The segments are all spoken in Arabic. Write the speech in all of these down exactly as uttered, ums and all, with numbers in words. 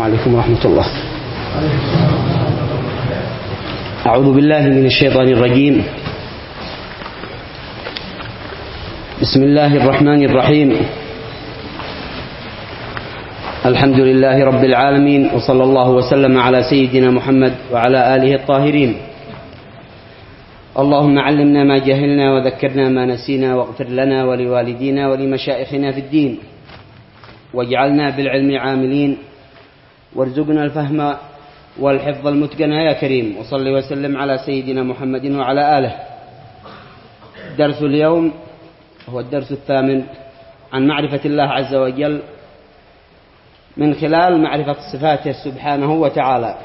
عليكم ورحمة الله. أعوذ بالله من الشيطان الرجيم. بسم الله الرحمن الرحيم. الحمد لله رب العالمين، وصلى الله وسلم على سيدنا محمد وعلى آله الطاهرين. اللهم علمنا ما جهلنا وذكرنا ما نسينا، واغفر لنا ولوالدينا ولمشائخنا في الدين، واجعلنا بالعلم عاملين، وارزقنا الفهم والحفظ المتقن يا كريم. وصل وسلم على سيدنا محمد وعلى آله. درس اليوم هو الدرس الثامن عن معرفة الله عز وجل من خلال معرفة صفاته سبحانه وتعالى،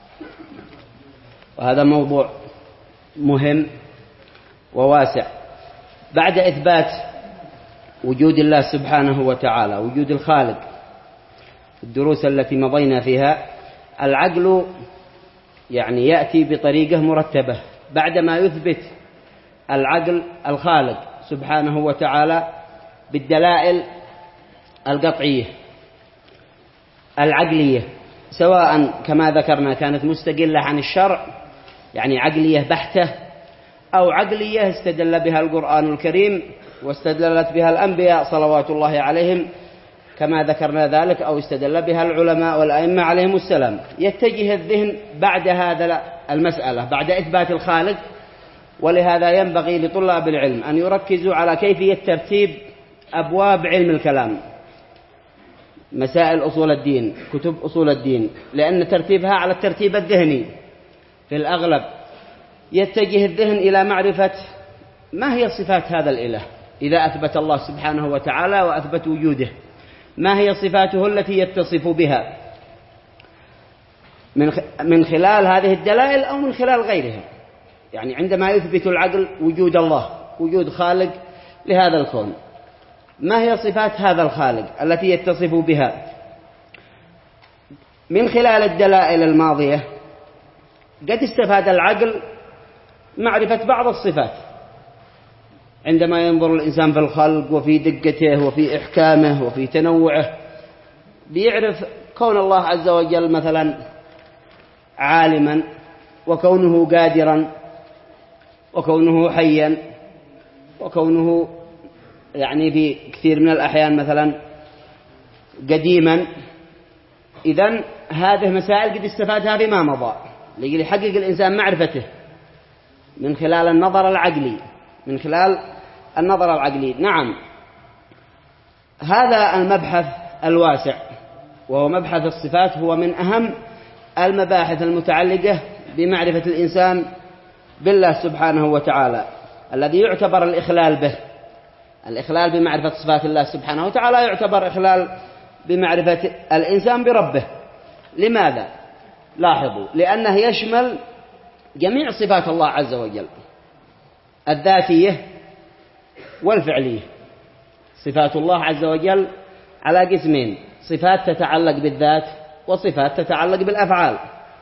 وهذا موضوع مهم وواسع. بعد إثبات وجود الله سبحانه وتعالى، وجود الخالق، الدروس التي مضينا فيها، العقل يعني يأتي بطريقة مرتبة. بعدما يثبت العقل الخالق سبحانه وتعالى بالدلائل القطعية العقلية، سواء كما ذكرنا كانت مستقلة عن الشرع، يعني عقلية بحتة، أو عقلية استدل بها القرآن الكريم واستدلت بها الأنبياء صلوات الله عليهم كما ذكرنا ذلك، أو استدل بها العلماء والأئمة عليهم السلام. يتجه الذهن بعد هذا المسألة، بعد إثبات الخالق. ولهذا ينبغي لطلاب العلم أن يركزوا على كيفية ترتيب أبواب علم الكلام، مسائل أصول الدين، كتب أصول الدين، لأن ترتيبها على الترتيب الذهني في الأغلب يتجه الذهن إلى معرفة ما هي صفات هذا الإله إذا أثبت الله سبحانه وتعالى وأثبت وجوده، ما هي صفاته التي يتصف بها من خلال هذه الدلائل أو من خلال غيرها. يعني عندما يثبت العقل وجود الله، وجود خالق لهذا الكون، ما هي صفات هذا الخالق التي يتصف بها؟ من خلال الدلائل الماضية قد استفاد العقل معرفة بعض الصفات. عندما ينظر الإنسان في الخلق وفي دقته وفي إحكامه وفي تنوعه، بيعرف كون الله عز وجل مثلا عالما، وكونه قادرا، وكونه حيا، وكونه يعني في كثير من الأحيان مثلا قديما. إذن هذه مسائل قد استفادها بما مضى، ليحقق الإنسان معرفته من خلال النظر العقلي، من خلال النظر العقلي. نعم، هذا المبحث الواسع وهو مبحث الصفات هو من أهم المباحث المتعلقة بمعرفة الإنسان بالله سبحانه وتعالى، الذي يعتبر الإخلال به. الإخلال بمعرفة صفات الله سبحانه وتعالى يعتبر إخلال بمعرفة الإنسان بربه. لماذا؟ لاحظوا، لأنه يشمل جميع صفات الله عز وجل، الذاتية والفعلية. صفات الله عز وجل على قسمين: صفات تتعلق بالذات، وصفات تتعلق بالأفعال.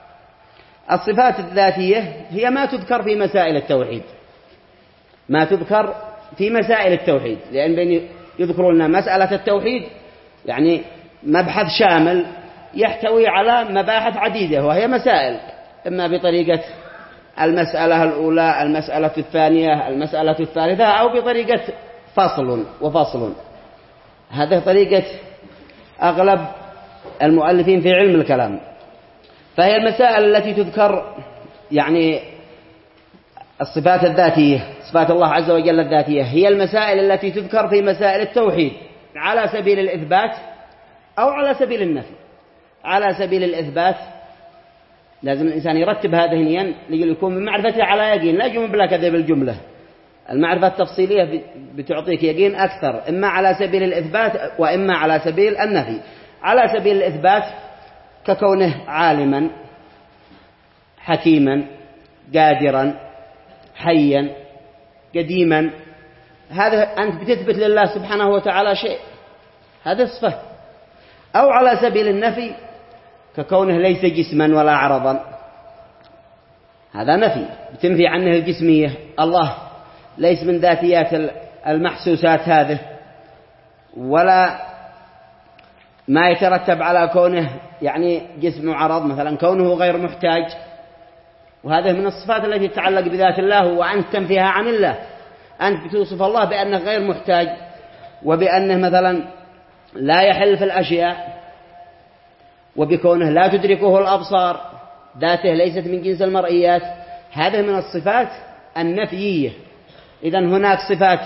الصفات الذاتية هي ما تذكر في مسائل التوحيد، ما تذكر في مسائل التوحيد، لأن يذكرون لنا مسألة التوحيد يعني مبحث شامل يحتوي على مباحث عديدة، وهي مسائل، إما بطريقة المسألة الأولى، المسألة الثانية، المسألة الثالثة، أو بطريقة فصل وفصل. هذه طريقة أغلب المؤلفين في علم الكلام. فهي المسائل التي تذكر، يعني الصفات الذاتية، صفات الله عز وجل الذاتية، هي المسائل التي تذكر في مسائل التوحيد على سبيل الإثبات أو على سبيل النفي. على سبيل الإثبات لازم الإنسان يرتب هذه النية ليكون من معرفته على يقين، لا جمل بلا كذب الجملة. المعرفة التفصيلية بتعطيك يقين أكثر، إما على سبيل الإثبات وإما على سبيل النفي. على سبيل الإثبات ككونه عالما، حكيما، قادرا، حيا، قديما. هذا أنت بتثبت لله سبحانه وتعالى شيء، هذا صفة. أو على سبيل النفي ككونه ليس جسما ولا عرضا، هذا نفي، بتنفي عنه الجسمية. الله ليس من ذاتيات المحسوسات هذه، ولا ما يترتب على كونه يعني جسم عرض، مثلا كونه غير محتاج، وهذا من الصفات التي تتعلق بذات الله وأنت تنفيها عن الله. أنت بتوصف الله بأنه غير محتاج، وبأنه مثلا لا يحل في الأشياء، وبكونه لا تدركه الأبصار، ذاته ليست من جنس المرئيات. هذا من الصفات النفيية. إذن هناك صفات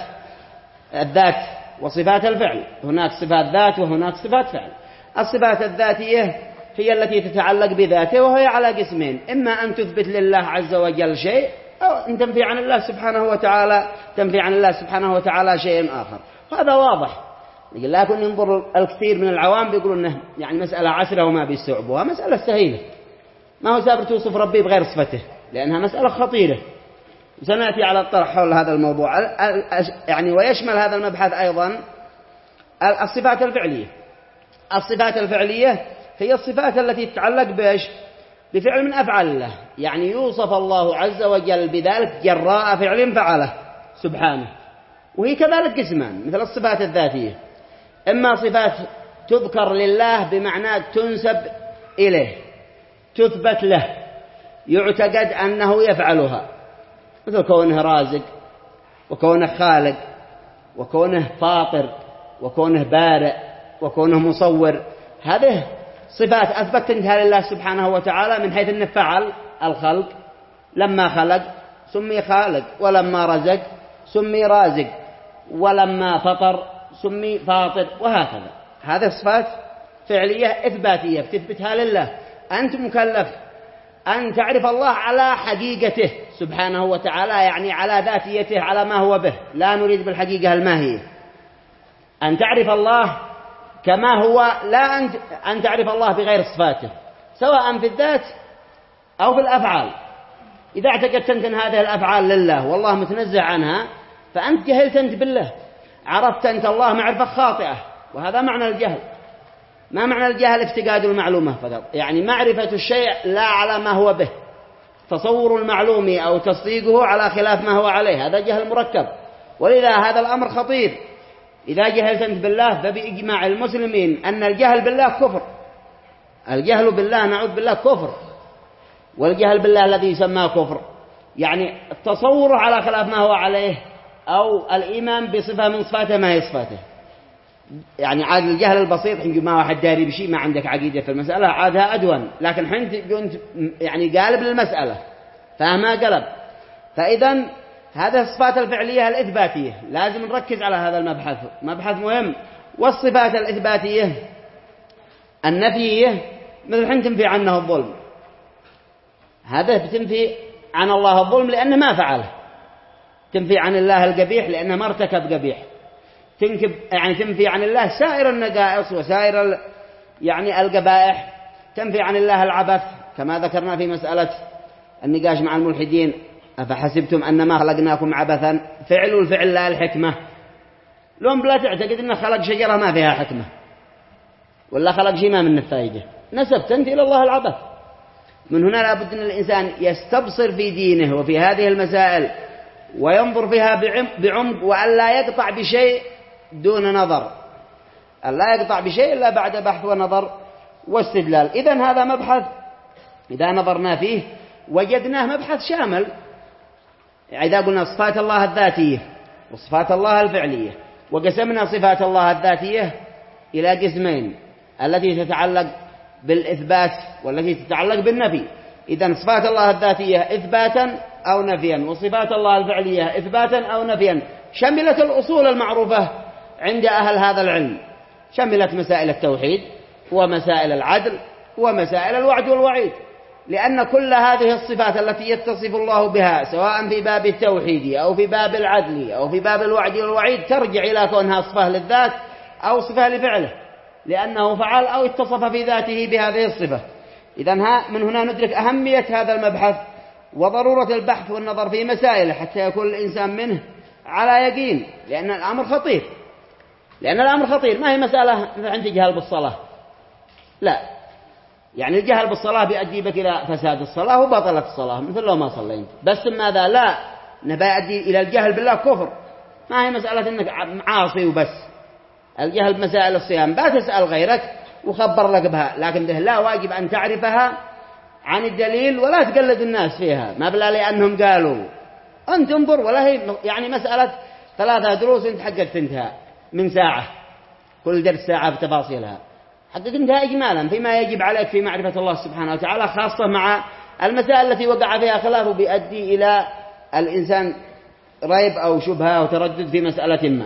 الذات وصفات الفعل، هناك صفات ذات وهناك صفات فعل. الصفات الذاتية هي التي تتعلق بذاته، وهي على قسمين: إما أن تثبت لله عز وجل شيء، أو أن تنفي عن الله سبحانه وتعالى تنفي عن الله سبحانه وتعالى شيء آخر. وهذا واضح، لكن ينظر الكثير من العوام بيقولون إنه يعني مسألة عسرة وما بيستوعبوها. مسألة سهيلة، ما هو سابر توصف ربي بغير صفته، لأنها مسألة خطيرة. سنأتي على الطرح حول هذا الموضوع يعني. ويشمل هذا المبحث أيضا الصفات الفعلية. الصفات الفعلية هي الصفات التي تتعلق بإيش؟ بفعل من أفعال الله، يعني يوصف الله عز وجل بذلك جراء فعل فعله سبحانه. وهي كذلك قسمان مثل الصفات الذاتية: إما صفات تذكر لله بمعنى تنسب إليه، تثبت له، يعتقد أنه يفعلها، مثل كونه رازق، وكونه خالق، وكونه فاطر، وكونه بارئ، وكونه مصور. هذه صفات أثبتها لله سبحانه وتعالى من حيث أنه فعل الخلق، لما خلق سمي خالق، ولما رزق سمي رازق، ولما فطر سمي فاطر، وهكذا. هذه صفات فعلية إثباتية بتثبتها لله. أنت مكلف أن تعرف الله على حقيقته سبحانه وتعالى، يعني على ذاتيته، على ما هو به، لا نريد بالحقيقة الماهية. أن تعرف الله كما هو، لا أن تعرف الله بغير صفاته، سواء في الذات أو في الأفعال. إذا اعتقدت أنت أن هذه الأفعال لله والله متنزه عنها، فأنت جهلت أنت بالله، عرفت أنت الله معرفة خاطئة، وهذا معنى الجهل. ما معنى الجهل؟ افتقاد المعلومة فقط، يعني معرفة الشيء لا على ما هو به، تصور المعلوم أو تصديقه على خلاف ما هو عليه، هذا جهل مركب. ولذا هذا الأمر خطير. إذا جهلت أنت بالله فبإجماع المسلمين أن الجهل بالله كفر. الجهل بالله نعوذ بالله كفر، والجهل بالله الذي يسمى كفر يعني التصور على خلاف ما هو عليه، أو الإيمان بصفة من صفاته ما هي صفاته. يعني عاد الجهل البسيط حين ما واحد داري بشيء، ما عندك عقيدة في المسألة، عادها أدون، لكن حين كنت يعني قالب للمسألة فما قلب. فإذا هذه الصفات الفعلية الإثباتية لازم نركز على هذا المبحث، مبحث مهم. والصفات الإثباتية النفية مثل حين تنفي عنه الظلم، هذا بتنفي عن الله الظلم لأنه ما فعله، تنفي عن الله القبيح لأنه ما ارتكب قبيح، تنكب يعني تنفي عن الله سائر النقائص وسائر ال... يعني القبائح، تنفي عن الله العبث كما ذكرنا في مسألة النقاش مع الملحدين: أفحسبتم أنما خلقناكم عبثا، فعل الفعل لا الحكمة. لهم بلا تعتقد أنه خلق شجرة ما فيها حكمة، ولا خلق شيء ما منه فائدة، نسبت أنت إلى الله العبث. من هنا لابد أن الإنسان يستبصر في دينه وفي هذه المسائل وينظر فيها بعمق، وأن لا يقطع بشيء دون نظر، أن لا يقطع بشيء إلا بعد بحث ونظر واستدلال. إذن هذا مبحث إذا نظرنا فيه وجدناه مبحث شامل. إذا قلنا صفات الله الذاتية وصفات الله الفعلية، وقسمنا صفات الله الذاتية إلى قسمين: التي تتعلق بالإثبات والتي تتعلق بالنفي. إذن صفات الله الذاتية إثباتا أو نفيا، وصفات الله الفعلية إثباتا أو نفيا. شملت الأصول المعروفة عند أهل هذا العلم، شملت مسائل التوحيد ومسائل العدل ومسائل الوعد والوعيد، لأن كل هذه الصفات التي يتصف الله بها سواء في باب التوحيد أو في باب العدل أو في باب الوعد والوعيد ترجع إلى كونها صفة للذات أو صفة لفعله، لأنه فعل أو اتصف في ذاته بهذه الصفة. إذن من هنا ندرك أهمية هذا المبحث وضرورة البحث والنظر في مسائله حتى يكون الإنسان منه على يقين، لأن الأمر خطير. لأن الأمر خطير، ما هي مسألة عند جهل بالصلاة، لا، يعني الجهل بالصلاة بيؤدي بك إلى فساد الصلاة وبطلت الصلاة مثل لو ما صليت. بس ماذا؟ لا، نبي يؤدي إلى الجهل بالله كفر. ما هي مسألة إنك عاصي وبس. الجهل بمسائل الصيام، لا تسأل غيرك وخبر لك بها، لكن ده لا واجب أن تعرفها عن الدليل ولا تقلد الناس فيها، ما بلا لأنهم قالوا أنت انظر. ولا هي يعني مسألة ثلاثة دروس أنت حقك تنتهى من ساعة، كل درس ساعة بتفاصيلها، حقك تنتهى إجمالا فيما يجب عليك في معرفة الله سبحانه وتعالى، خاصة مع المسائل التي وقع فيها خلاف بيؤدي إلى الإنسان ريب أو شبهة أو تردد في مسألة ما.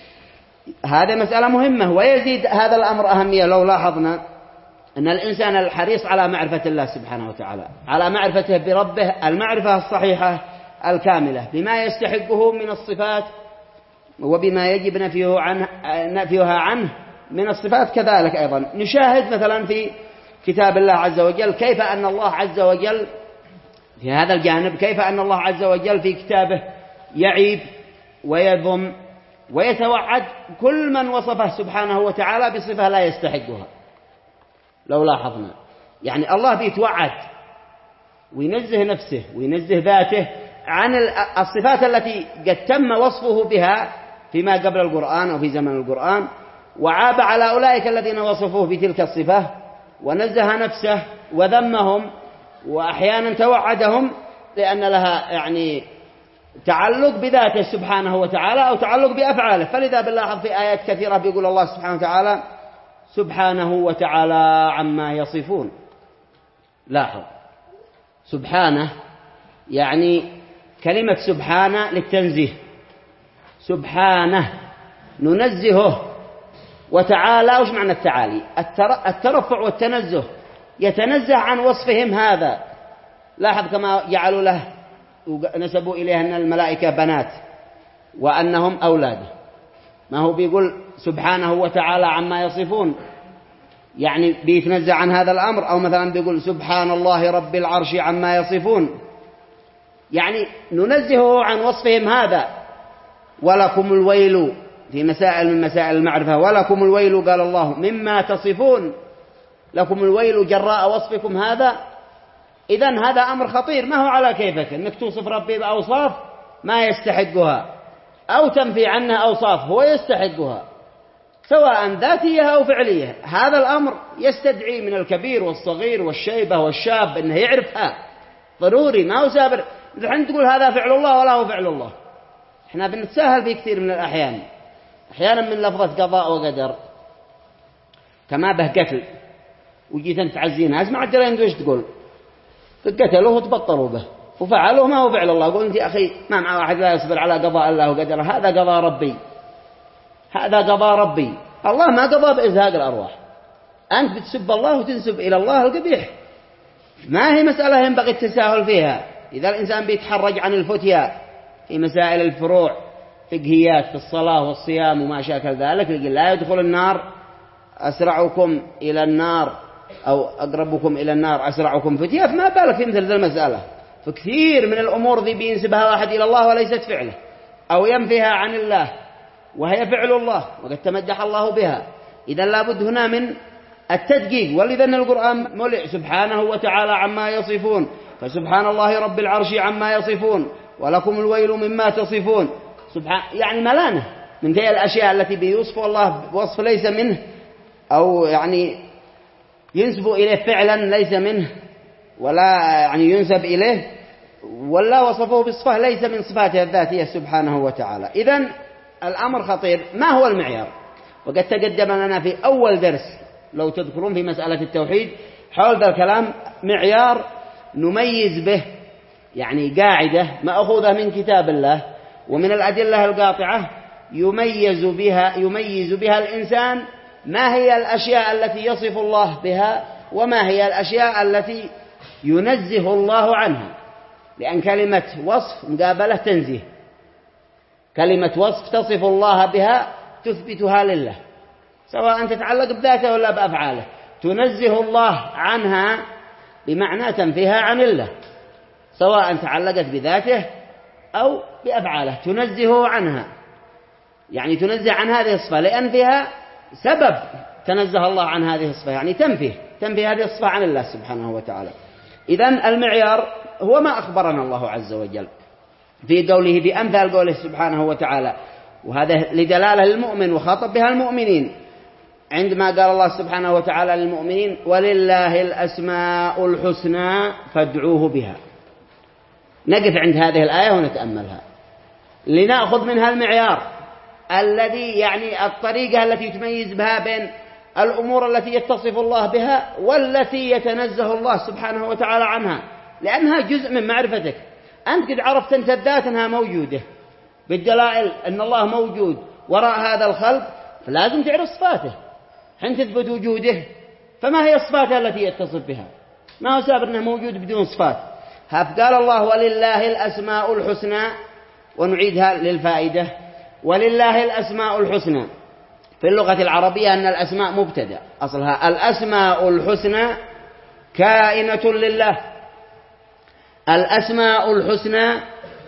هذا مسألة مهمة. ويزيد هذا الأمر أهمية لو لاحظنا أن الإنسان الحريص على معرفة الله سبحانه وتعالى، على معرفته بربه المعرفة الصحيحة الكاملة بما يستحقه من الصفات وبما يجب نفيه عنه نفيها عنه من الصفات. كذلك أيضا نشاهد مثلا في كتاب الله عز وجل كيف أن الله عز وجل في هذا الجانب، كيف أن الله عز وجل في كتابه يعيب ويذم ويتوعد كل من وصفه سبحانه وتعالى بصفة لا يستحقها. لو لاحظنا يعني الله بيتوعد وينزه نفسه وينزه ذاته عن الصفات التي قد تم وصفه بها فيما قبل القرآن أو في زمن القرآن، وعاب على أولئك الذين وصفوه بتلك الصفة ونزه نفسه وذمهم، وأحيانا توعدهم لأن لها يعني تعلق بذاته سبحانه وتعالى أو تعلق بأفعاله. فلذا بنلاحظ في آيات كثيرة بيقول الله سبحانه وتعالى سبحانه وتعالى عما يصفون. لاحظ سبحانه يعني كلمة سبحانه للتنزيه، سبحانه ننزهه. وتعالى وش معنى التعالي؟ الترفع والتنزه، يتنزه عن وصفهم هذا. لاحظ كما جعلوا له نسبوا إليه أن الملائكة بنات وأنهم أولاده، ما هو بيقول سبحانه وتعالى عما يصفون يعني بيتنزه عن هذا الأمر. أو مثلا بيقول سبحان الله رب العرش عما يصفون، يعني ننزهه عن وصفهم هذا. ولكم الويل في مسائل من مسائل المعرفة، ولكم الويل قال الله مما تصفون، لكم الويل جراء وصفكم هذا. إذن هذا أمر خطير، ما هو على كيفك أنك توصف ربي بأوصاف ما يستحقها أو تنفي عنه أوصاف هو يستحقها سواء ذاتية أو فعلية. هذا الأمر يستدعي من الكبير والصغير والشيبة والشاب أنه يعرفها ضروري، ما هو سابر نحن تقول هذا فعل الله ولا هو فعل الله. احنا بنتساهل في كثير من الأحيان، أحيانا من لفظة قضاء وقدر كما به قتل، وجيت أنت تعزي ناس ما عاد درين وش تقول، فقتلوه وتبطلوا به وفعلوه ما هو فعل الله. قول أنت يا أخي ما مع واحد لا يصبر على قضاء الله وقدره، هذا قضاء ربي، هذا قضاء ربي. الله ما قضى بإزهاق الأرواح، أنت بتسب الله وتنسب إلى الله القبيح. ما هي مسألة ينبغي التساهل فيها. إذا الإنسان بيتحرج عن الفتيا في مسائل الفروع فقهيات في الصلاة والصيام وما شاكل ذلك، يقول لا يدخل النار أسرعكم إلى النار أو أقربكم إلى النار أسرعكم فتيا، فما بالك في مثل ذا المسألة. فكثير من الأمور ذي بينسبها واحد إلى الله وليست فعله، أو ينفيها عن الله وهي فعل الله وقد تمدح الله بها. إذا لابد هنا من التدقيق. ولذا القرآن ملئ سبحانه وتعالى عما يصفون، فسبحان الله رب العرش عما يصفون، ولكم الويل مما تصفون. سبحان يعني ملانه من ذي الأشياء التي بيوصف الله بوصف ليس منه، أو يعني ينسب إليه فعلا ليس منه، ولا يعني ينسب إليه، ولا وصفه بصفة ليس من صفاته الذاتية سبحانه وتعالى. إذن الأمر خطير. ما هو المعيار؟ وقد تقدم لنا في أول درس لو تذكرون في مسألة التوحيد حول ذا الكلام معيار نميز به، يعني قاعدة مأخوذة من كتاب الله ومن الأدلة القاطعة يميز بها يميز بها الإنسان ما هي الأشياء التي يصف الله بها وما هي الأشياء التي ينزه الله عنها. لأن كلمة وصف مقابلة تنزيه، كلمة وصف تصف الله بها تثبتها لله سواء تتعلق بذاته ولا بأفعاله، تنزه الله عنها بمعنى تنفيها عن الله سواء تعلقت بذاته أو بأفعاله، تنزه عنها يعني تنزه عن هذه الصفة لأن فيها سبب تنزه الله عن هذه الصفة، يعني تنفيه تنفي هذه الصفة عن الله سبحانه وتعالى. إذن المعيار هو ما أخبرنا الله عز وجل في قوله بأمثال قوله سبحانه وتعالى، وهذا لدلالة المؤمن وخاطب بها المؤمنين عندما قال الله سبحانه وتعالى للمؤمنين ولله الأسماء الحسنى فادعوه بها. نقف عند هذه الآية ونتأملها لنأخذ منها المعيار الذي يعني الطريقة التي تميز بها بين الأمور التي يتصف الله بها والتي يتنزه الله سبحانه وتعالى عنها، لأنها جزء من معرفتك. أنت قد عرفت أنت الذات أنها موجودة بالدلائل أن الله موجود وراء هذا الخلق، فلازم تعرف صفاته. حين تثبت وجوده فما هي الصفات التي يتصف بها؟ ما هو سابر أنه موجود بدون صفات. قال الله ولله الأسماء الحسنى، ونعيدها للفائدة. ولله الأسماء الحسنى في اللغة العربية أن الأسماء مبتدأ، أصلها الأسماء الحسنى كائنة لله. الأسماء الحسنى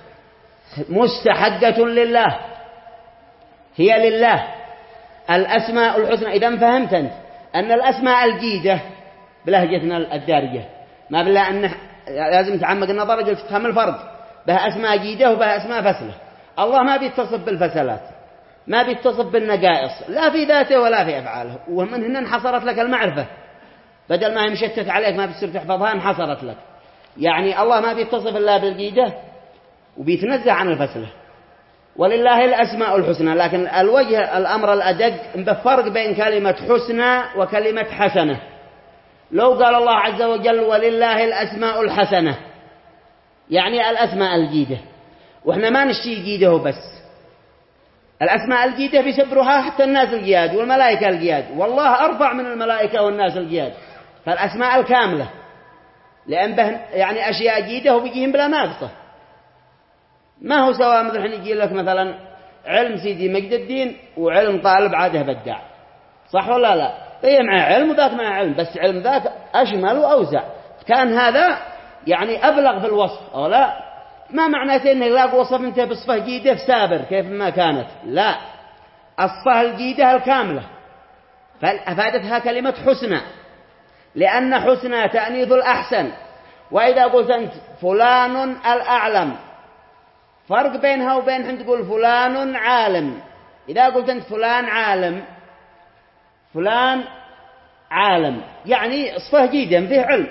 مستحقة لله، هي لله الأسماء الحسنى. إذا فهمت أنت أن الأسماء الجيدة بلهجتنا الدارجة، ما بالله أن لازم تعمق النظر قلت تفهم الفرق بها أسماء جيدة وبها أسماء فسلة. الله ما بيتصف بالفسلات، ما بيتصف بالنقائص لا في ذاته ولا في أفعاله، ومن هنا انحصرت لك المعرفة، بدل ما هي مشتت عليك ما بتصير تحفظها انحصرت لك. يعني الله ما بيتصف إلا بالجيدة وبيتنزه عن الفسلة. ولله الأسماء الحسنى، لكن الوجه الأمر الأدق بفرق بين كلمة حسنى وكلمة حسنة. لو قال الله عز وجل ولله الأسماء الحسنة يعني الأسماء الجيدة، وإحنا ما نشتي جيده بس، الأسماء الجيدة بيسبرها حتى الناس الجياد والملائكة الجياد، والله أرفع من الملائكة والناس الجياد. فالأسماء الكاملة لأن به يعني أشياء جيدة وبيجيهم بلا ناقصة. ما هو سواء مثلا يجي لك مثلا علم سيدي مجد الدين وعلم طالب عاده بدع، صح ولا لا؟ هي مع علم وذاك مع علم، بس علم ذاك أشمل وأوسع، كان هذا يعني أبلغ في الوصف أو لا. ما معناته إنه لا وصف أنت بصفة جيدة في سابر كيف ما كانت، لا، الصفة الجيدة الكاملة. فأفادتها كلمة حسنى، لأن حسنى تأنيث الأحسن. وإذا قلت أنت فلان الأعلم، فرق بينها وبين حين تقول فلان عالم. إذا قلت أنت فلان عالم، فلان عالم يعني صفة جيدة فيه علم.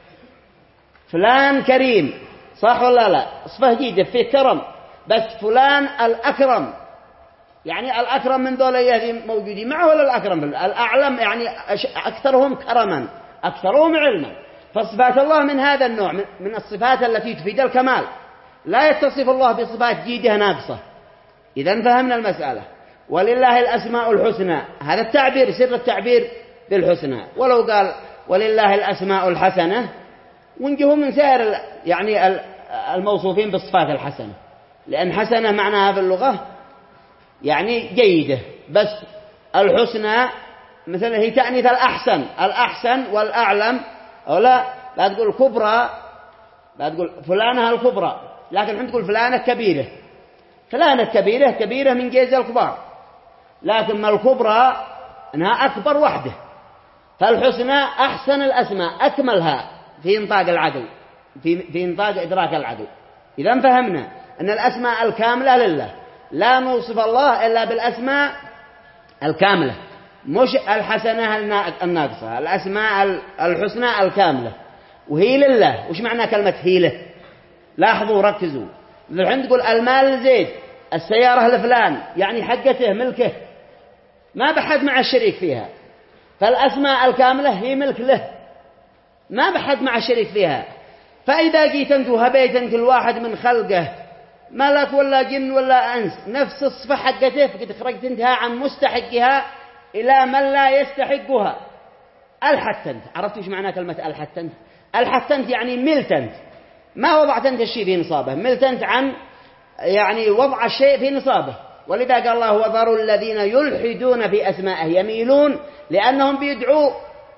فلان كريم، صح ولا لا؟ صفة جيدة فيه كرم. بس فلان الأكرم يعني الأكرم من ذولا يهدي موجودين معه ولا الأكرم؟ الأعلم يعني أكثرهم كرما أكثرهم علما. فصفات الله من هذا النوع من الصفات التي تفيد الكمال، لا يتصف الله بصفات جيدة ناقصة. إذن فهمنا المسألة. ولله الأسماء الحسنى، هذا التعبير سر التعبير بالحسنى. ولو قال ولله الأسماء الحسنة ونجه من سائر يعني الموصوفين بالصفات الحسنة، لأن حسنة معناها في اللغة يعني جيدة، بس الحسنى مثلا هي تأنيث الأحسن، الأحسن والأعلم أو لا. لا تقول كبرى، لا تقول فلانة الكبرى، لكن حين تقول فلانة كبيرة، فلانة كبيرة كبيرة من جيز الكبار، لكن ما الكبرى أنها أكبر وحده. فالحسنى أحسن الأسماء أكملها في نطاق العدل، في, في نطاق إدراك العدل. إذا فهمنا أن الأسماء الكاملة لله، لا نوصف الله إلا بالأسماء الكاملة مش الحسنة الناقصة، الأسماء الحسنى الكاملة وهي لله. وش معنى كلمة هي له؟ لاحظوا ركزوا. الحين تقول المال لزيد، السيارة لفلان، يعني حقته ملكه، ما بحد مع الشريك فيها. فالأسماء الكاملة هي ملك له، ما بحد مع الشريك فيها. فإذا جيت أنت وهبيت أنت الواحد من خلقه ملك ولا جن ولا أنس نفس الصفة حقته، فقد خرجت انتها عن مستحقها إلى من لا يستحقها. الحتنت، عرفت ايش معنى كلمة الحتنت؟ الحتنت يعني ملتنت، ما وضعت انت الشيء في نصابه، ملتنت عن يعني وضع الشيء في نصابه. ولذا قال الله وذروا الذين يلحدون في أسمائه، يميلون لأنهم بيدعوا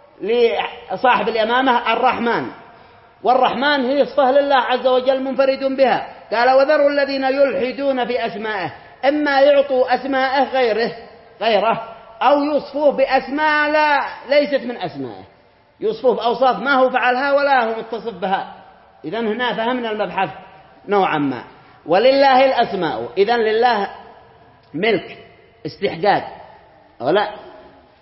لصاحب اليمامة الرحمن، والرحمن هي صفة لله عز وجل منفرد بها. قال وذروا الذين يلحدون في أسمائه، إما يعطوا أسماءه غيره غيره أو يوصفوه بأسماء لا ليست من أسمائه، يوصفوه بأوصاف ما هو فعلها ولا هو متصف بها. إذن هنا فهمنا المبحث نوعا ما. ولله الأسماء، إذن لله ملك استحقاق ولا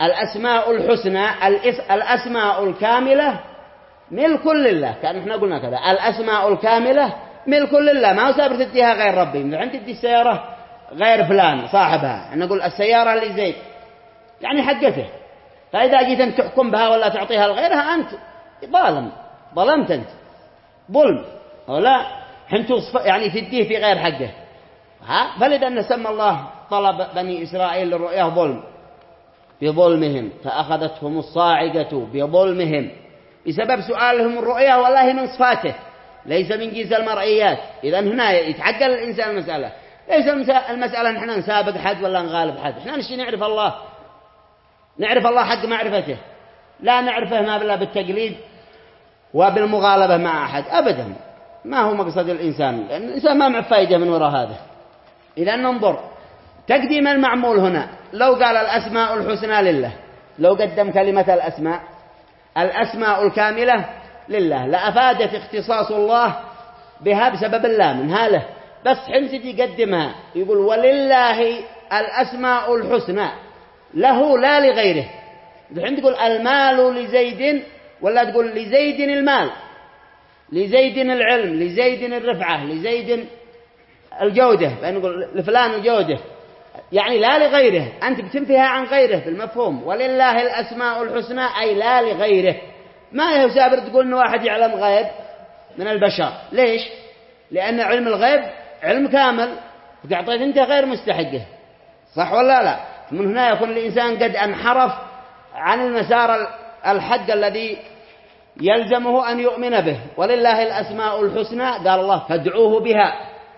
الأسماء الحسنى الأسماء الكاملة ملك لله، كان احنا قلنا كذا، الأسماء الكاملة ملك لله، ما هو سابر تديها غير ربي. من عند تدي السيارة غير فلان صاحبها، احنا نقول السيارة اللي زيد يعني حقته، فإذا جيت أن تحكم بها ولا تعطيها لغيرها أنت ظالم، ظلمت أنت، ظلم ولا حنتو يعني تديه في غير حقه. ها فلذا أن سمى الله طلب بني إسرائيل للرؤيا ظلم بظلمهم، فأخذتهم الصاعقة بظلمهم بسبب سؤالهم الرؤيا، والله من صفاته ليس من جنس المرئيات. إذا هنا يتعقل الإنسان المسألة، ليس المسألة نحن نسابق حد ولا نغالب حد، نحن نشي نعرف الله، نعرف الله حق معرفته، لا نعرفه ما بلا بالتقليد وبالمغالبة مع أحد أبدا، ما هو مقصد الإنسان، لأن الإنسان ما مع فايدة من وراء هذا. إذا ننظر تقديم المعمول هنا، لو قال الأسماء الحسنى لله، لو قدم كلمة الأسماء الأسماء الكاملة لله لأفادت اختصاص الله بها بسبب اللام من هاله، بس حين يقدمها يقول ولله الأسماء الحسنى له لا لغيره. الحين تقول المال لزيد ولا تقول لزيد المال، لزيد العلم، لزيد الرفعة، لزيد الجودة، نقول لفلان الجودة، يعني لا لغيره، أنت بتنفيها عن غيره بالمفهوم. ولله الأسماء الحسنى أي لا لغيره. ما هو سابر تقول إن واحد يعلم غيب من البشر، ليش؟ لأن علم الغيب علم كامل، وتعطيك أنت غير مستحقه، صح ولا لا؟ من هنا يكون الإنسان قد انحرف عن المسار الحق الذي يلزمه أن يؤمن به. ولله الأسماء الحسنى قال الله فادعوه بها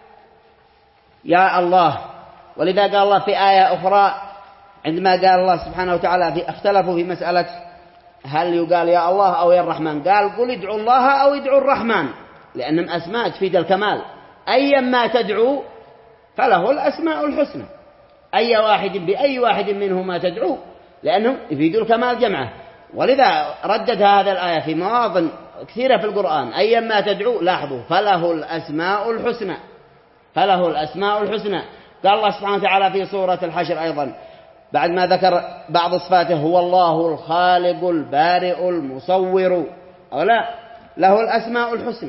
يا الله. ولذا قال الله في آية أخرى عندما قال الله سبحانه وتعالى في اختلفوا في مسألة هل يقال يا الله أو يا الرحمن، قال قل ادعوا الله أو ادعوا الرحمن، لأنهم أسماء تفيد الكمال، أيما تدعو فله الأسماء الحسنى، أي واحد بأي واحد منهما تدعو لأنهم يفيدوا الكمال جمعه. ولذا ردد هذا الآية في مواضع كثيرة في القرآن، أيما تدعو لاحظوا فله الأسماء الحسنى، فله الأسماء الحسنى. قال الله سبحانه وتعالى في سورة الحشر أيضا بعد ما ذكر بعض صفاته هو الله الخالق البارئ المصور، أو لا له الأسماء الحسنى،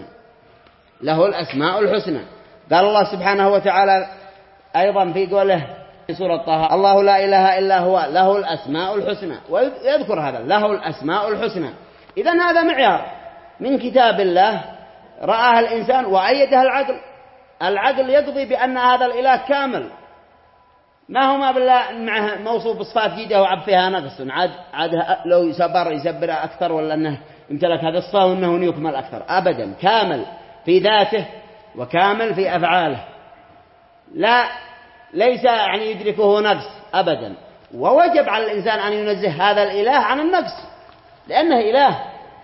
له الأسماء الحسنى. قال الله سبحانه وتعالى أيضا في قوله في سورة طه الله لا إله إلا هو له الأسماء الحسنى، ويذكر هذا له الأسماء الحسنى. إذن هذا معيار من كتاب الله رآها الإنسان وأيدها العقل، العقل يقضي بأن هذا الإله كامل، ما هو ما بالله معه موصوف بصفات جيدة وعب فيها نقص، عاد عاد لو يسبر يسبر أكثر ولا أنه امتلك هذا الصفة وأنه يكمل أكثر، أبدا كامل في ذاته وكامل في أفعاله، لا ليس يعني يدركه نقص أبدا. ووجب على الإنسان أن ينزه هذا الإله عن النقص، لأنه إله،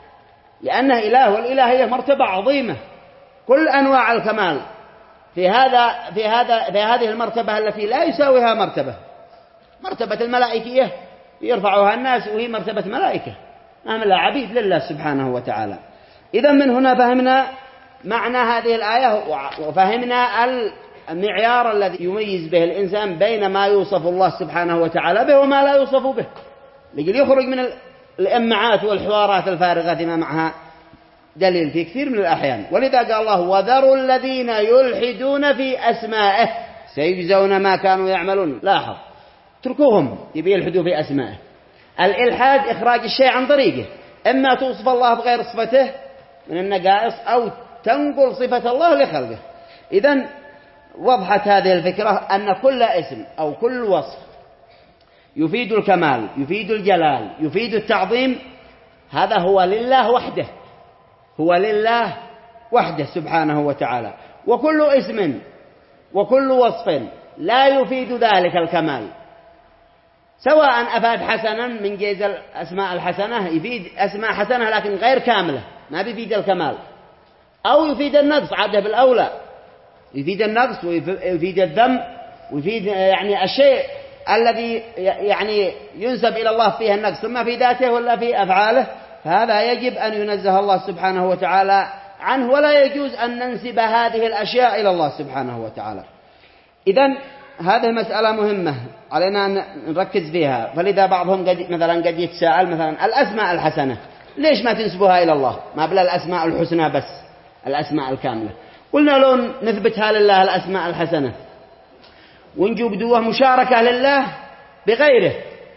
لأنه إله، والإله هي مرتبة عظيمة، كل أنواع الكمال في هذا في هذا في هذه المرتبة التي لا يساويها مرتبة، مرتبة الملائكية يرفعها الناس وهي مرتبة ملائكة، نعم لا عبيد لله سبحانه وتعالى. إذا من هنا فهمنا معنى هذه الآية، وفهمنا المعيار الذي يميز به الإنسان بين ما يوصف الله سبحانه وتعالى به وما لا يوصف به، لكي يخرج من الإمعات والحوارات الفارغة ما معها دليل في كثير من الأحيان. ولذا قال الله وذروا الذين يلحدون في أسمائه سيجزون ما كانوا يعملون. لاحظ تركوهم يبي يلحدوا في أسمائه. الإلحاد إخراج الشيء عن طريقه، إما توصف الله بغير صفته من النقائص أو تنقل صفة الله لخلقه. إذن وضحت هذه الفكرة أن كل اسم أو كل وصف يفيد الكمال، يفيد الجلال، يفيد التعظيم، هذا هو لله وحده، هو لله وحده سبحانه وتعالى. وكل اسم وكل وصف لا يفيد ذلك الكمال، سواء أفاد حسنا من جيز الأسماء الحسنة، يفيد أسماء حسنة لكن غير كاملة ما بيفيد الكمال، أو يفيد النقص عادة بالأولى، يفيد النقص ويفيد الذم ويفيد يعني الشيء الذي يعني ينسب إلى الله فيه النقص، ثم في ذاته ولا في أفعاله، فهذا يجب أن ينزه الله سبحانه وتعالى عنه، ولا يجوز أن ننسب هذه الأشياء إلى الله سبحانه وتعالى. إذن هذه مسألة مهمة علينا أن نركز فيها. فلذا بعضهم قد مثلا قد يتساءل مثلا الأسماء الحسنة ليش ما تنسبوها إلى الله ما بلا الأسماء الحسنى بس الأسماء الكاملة؟ قلنا لو نثبتها لله الأسماء الحسنة ونجيب دوه مشاركة لله بغيره،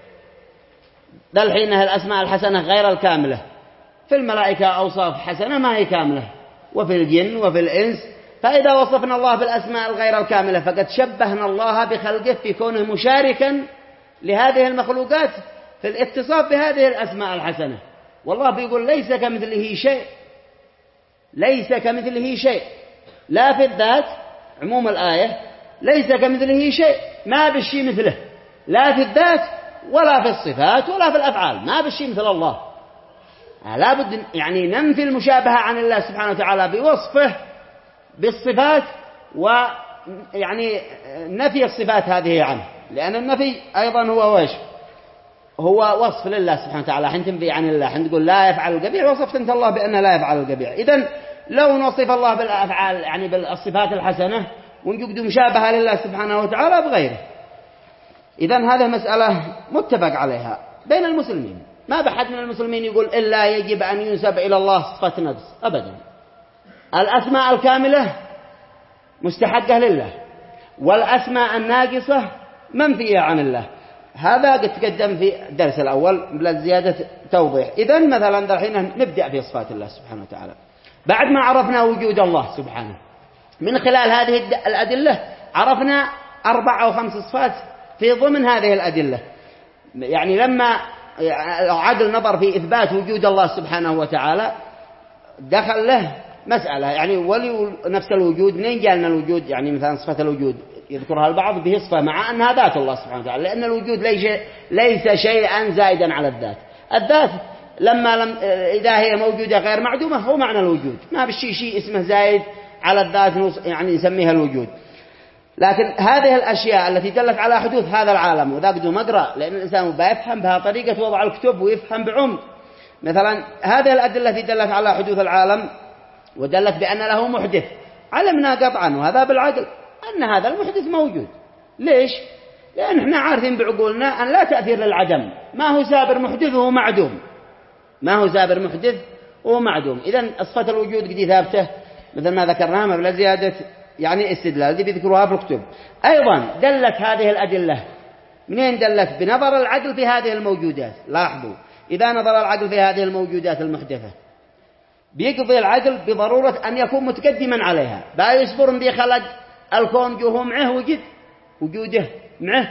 ذا الحين الأسماء الحسنة غير الكاملة. في الملائكة أوصاف حسنة ما هي كاملة، وفي الجن وفي الإنس. فإذا وصفنا الله بالأسماء الغير الكاملة فقد شبهنا الله بخلقه في كونه مشاركا لهذه المخلوقات في الاتصاف بهذه الأسماء الحسنة. والله بيقول ليس كمثله شيء، ليس كمثله شيء، لا في الذات عموم الآية ليس كمثله شيء، ما بالشيء مثله، لا في الذات ولا في الصفات ولا في الأفعال، ما بالشيء مثل الله. لا بد يعني ننفي المشابهة عن الله سبحانه وتعالى بوصفه بالصفات، ويعني نفي الصفات هذه عنه، لأن النفي أيضا هو وش هو وصف لله سبحانه وتعالى. حين تنفي عن الله، حين تقول لا يفعل القبيح، وصفت أنت الله بأنه لا يفعل القبيح. إذن لو نوصف الله بالأفعال يعني بالصفات الحسنة ونجد مشابهة لله سبحانه وتعالى بغيره، إذن هذه مسألة متفق عليها بين المسلمين. ما بحد من المسلمين يقول إلا يجب أن ينسب إلى الله صفة نقص أبدا. الأسماء الكاملة مستحقة لله، والأسماء الناقصة منفية عن الله. هذا قد تقدم في الدرس الأول بلا زيادة توضيح. إذن مثلا دحين نبدأ في صفات الله سبحانه وتعالى. بعد ما عرفنا وجود الله سبحانه من خلال هذه الأدلة، عرفنا أربع أو خمس صفات في ضمن هذه الأدلة. يعني لما عدل نظر في إثبات وجود الله سبحانه وتعالى دخل له مسألة، يعني ولي نفس الوجود منين جاء الوجود؟ يعني مثلا صفة الوجود يذكرها البعض به صفة مع أنها ذات الله سبحانه وتعالى، لأن الوجود ليس ليس شيئا زائدا على الذات. الذات لما لم إذا هي موجودة غير معدومة هو معنى الوجود، ما بالشيء شيء اسمه زائد على الذات يعني نسميها الوجود. لكن هذه الأشياء التي دلت على حدوث هذا العالم، وذا قدو مقرأ لأن الإنسان بيفهم بها طريقة وضع الكتب ويفهم بعمق. مثلا هذه الأدلة التي دلت على حدوث العالم ودلت بأن له محدث، علمنا قطعا وهذا بالعقل أن هذا المحدث موجود. ليش؟ لأن احنا عارفين بعقولنا أن لا تأثير للعدم، ما هو سابر محدث وهو معدوم، ما هو سابر محدث وهو معدوم. إذن صفة الوجود قد ثابته مثل ما ذكرناها بلا زيادة يعني استدلال دي بيذكروها في الكتب. أيضا دلت هذه الأدلة منين دلت؟ بنظر العقل في هذه الموجودات. لاحظوا إذا نظر العقل في هذه الموجودات المحدثة بيقضي العقل بضرورة أن يكون متقدما عليها. با يصبر ان خلق الكون جوه معه وجد وجوده معه،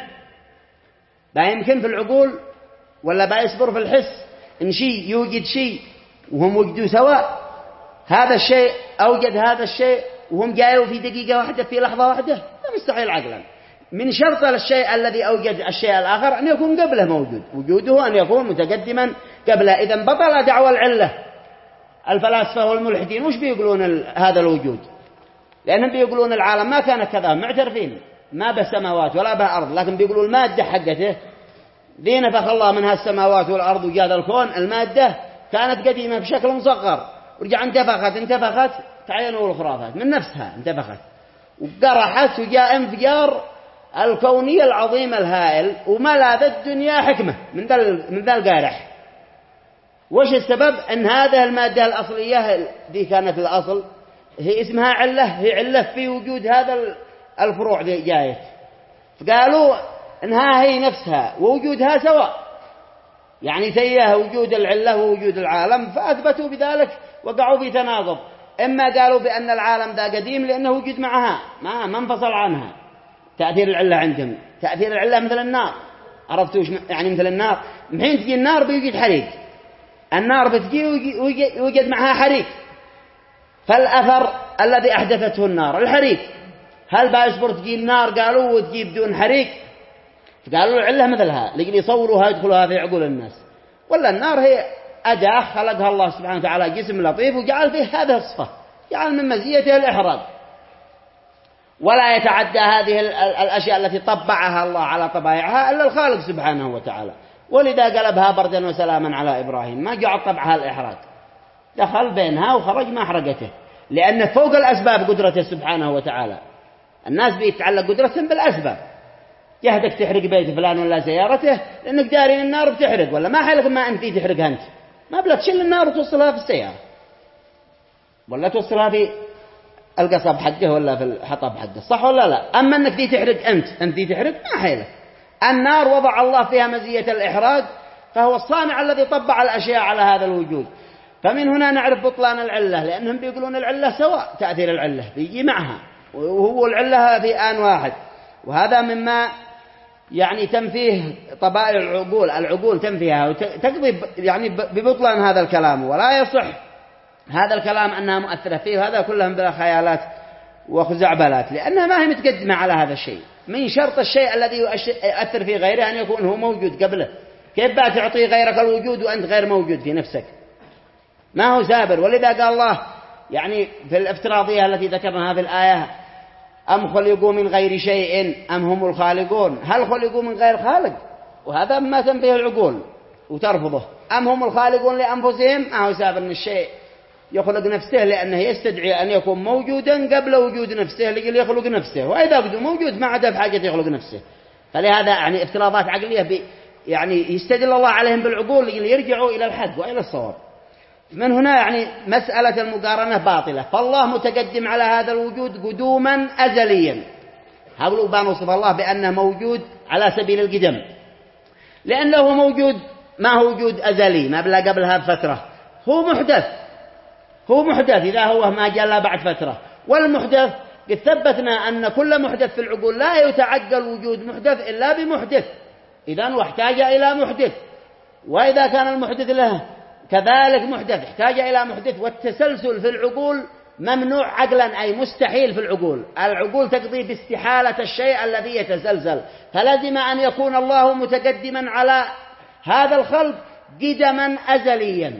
با يمكن في العقول ولا با يصبر في الحس ان شيء يوجد شيء وهم وجدوا سواء. هذا الشيء أوجد هذا الشيء وهم جاءوا في دقيقة واحدة في لحظة واحدة، لا مستحيل عقلا. من شرط الشيء الذي أوجد الشيء الآخر أن يكون قبله موجود، وجوده أن يكون متقدما قبله. إذن بطل دعوى العلة. الفلاسفة والملحدين وش بيقولون هذا الوجود؟ لأنهم بيقولون العالم ما كان كذا، معترفين ما به سماوات ولا به أرض، لكن بيقولون المادة حقته ذي نفخ الله منها السماوات والأرض وجاد الكون. المادة كانت قديمة بشكل مصغر ورجع انتفخت انتفخت تعينوا الخرافات من نفسها انتفخت وقرحت وجاء انفجار الكوني العظيم الهائل وملأ الدنيا حكمة من ذا من ذا القارح. وش السبب؟ ان هذه المادة الأصلية دي كانت الأصل هي اسمها علة، هي علة في وجود هذا الفروع دي جايت، فقالوا انها هي نفسها ووجودها سواء، يعني سيئة وجود العلة ووجود العالم، فأثبتوا بذلك وقعوا في تناقض. إما قالوا بأن العالم ذا قديم لأنه وجد معها ما ما انفصل عنها، تأثير العلة عندهم تأثير العلة مثل النار. عرفتوا يعني مثل النار، حين تجي النار بيوجد حريق، النار بتجي ويوجد معها حريق، فالأثر الذي أحدثته النار الحريق. هل بيصبر تجي النار قالوا وتجي بدون حريق؟ فقالوا العلة مثلها لكن يصوروها يدخلوها في عقول الناس. ولا النار هي أداة خلقها الله سبحانه وتعالى جسم لطيف وجعل فيه هذه الصفة، جعل من مزيته الإحراق، ولا يتعدى هذه الأشياء التي طبعها الله على طبائعها إلا الخالق سبحانه وتعالى. ولذا قلبها بردا وسلاما على إبراهيم، ما جعل طبعها الإحراق، دخل بينها وخرج ما أحرقته، لأن فوق الأسباب قدرته سبحانه وتعالى. الناس بيتعلق قدرتهم بالأسباب، جهدك تحرق بيت فلان ولا سيارته لأنك داري النار بتحرق، ولا ما حالك ما أنت فيه تحرقها أنت، ما بلا تشيل النار وتوصلها في السيارة ولا توصلها في القصب حقه ولا في الحطب حقه، صح ولا لا؟ أما أنك فيه تحرق أنت أنت فيه تحرق ما حالك. النار وضع الله فيها مزية الإحراق، فهو الصانع الذي طبع الأشياء على هذا الوجود. فمن هنا نعرف بطلان العلة، لأنهم بيقولون العلة سواء، تأثير العلة بيجي معها وهو العلة في آن واحد، وهذا مما يعني تنفيه طبائع العقول، العقول تنفيها وتقضي يعني ببطلان هذا الكلام، ولا يصح هذا الكلام أنها مؤثرة فيه، وهذا كلهم بلا خيالات وخزعبلات، لأنها ما هي متقدمة على هذا الشيء. من شرط الشيء الذي يؤثر في غيره أن يكون هو موجود قبله. كيف بقى تعطي غيرك الوجود وأنت غير موجود في نفسك؟ ما هو سابر. ولذا قال الله يعني في الافتراضية التي ذكرناها في الآية: أم خلقوا من غير شيء أم هم الخالقون. هل خلقوا من غير خالق؟ وهذا ما تنفيه العقول وترفضه. أم هم الخالقون لأنفسهم؟ ما هو سابر من الشيء يخلق نفسه، لأنه يستدعي أن يكون موجودا قبل وجود نفسه لكي يخلق نفسه، وإذا بدو موجود ما عاد بحاجة يخلق نفسه. فلهذا يعني افتراضات عقلية بي يعني يستدل الله عليهم بالعقول ليرجعوا إلى الحق وإلى الصواب. من هنا يعني مسألة المقارنة باطلة، فالله متقدم على هذا الوجود قدوما أزليا. هؤلاء بنوصف الله بأنه موجود على سبيل القدم، لأنه موجود ما هو وجود أزلي ما بلا قبلها بفترة، هو محدث هو محدث إذا هو ما جاء لا بعد فترة. والمحدث قد ثبتنا أن كل محدث في العقول لا يتعقل وجود محدث إلا بمحدث، إذن واحتاج إلى محدث، وإذا كان المحدث له كذلك محدث احتاج إلى محدث. والتسلسل في العقول ممنوع عقلا، أي مستحيل في العقول. العقول تقضي باستحالة الشيء الذي يتسلسل، فلازم أن يكون الله متقدما على هذا الخلق قدما أزليا،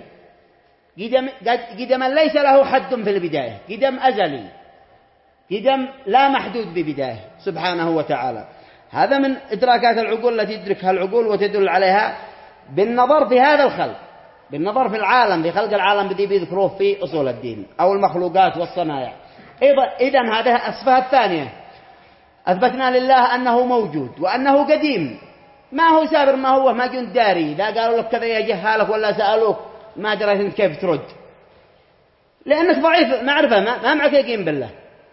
قدم قدما ليس له حد في البداية، قدم أزلي، قدم لا محدود ببداية سبحانه وتعالى. هذا من إدراكات العقول التي تدركها العقول وتدل عليها بالنظر في هذا الخلق، بالنظر في العالم، في خلق العالم الذي بيذكروه في أصول الدين أو المخلوقات والصنايع. إذن هذه الصفة الثانية، أثبتنا لله أنه موجود وأنه قديم، ما هو سابر ما هو ما جند داري. إذا قالوا لك كذا يا جهالك ولا سألوك ما دريت أنت كيف ترد، لأنك ضعيف معرفة، ما معك يقين بالله.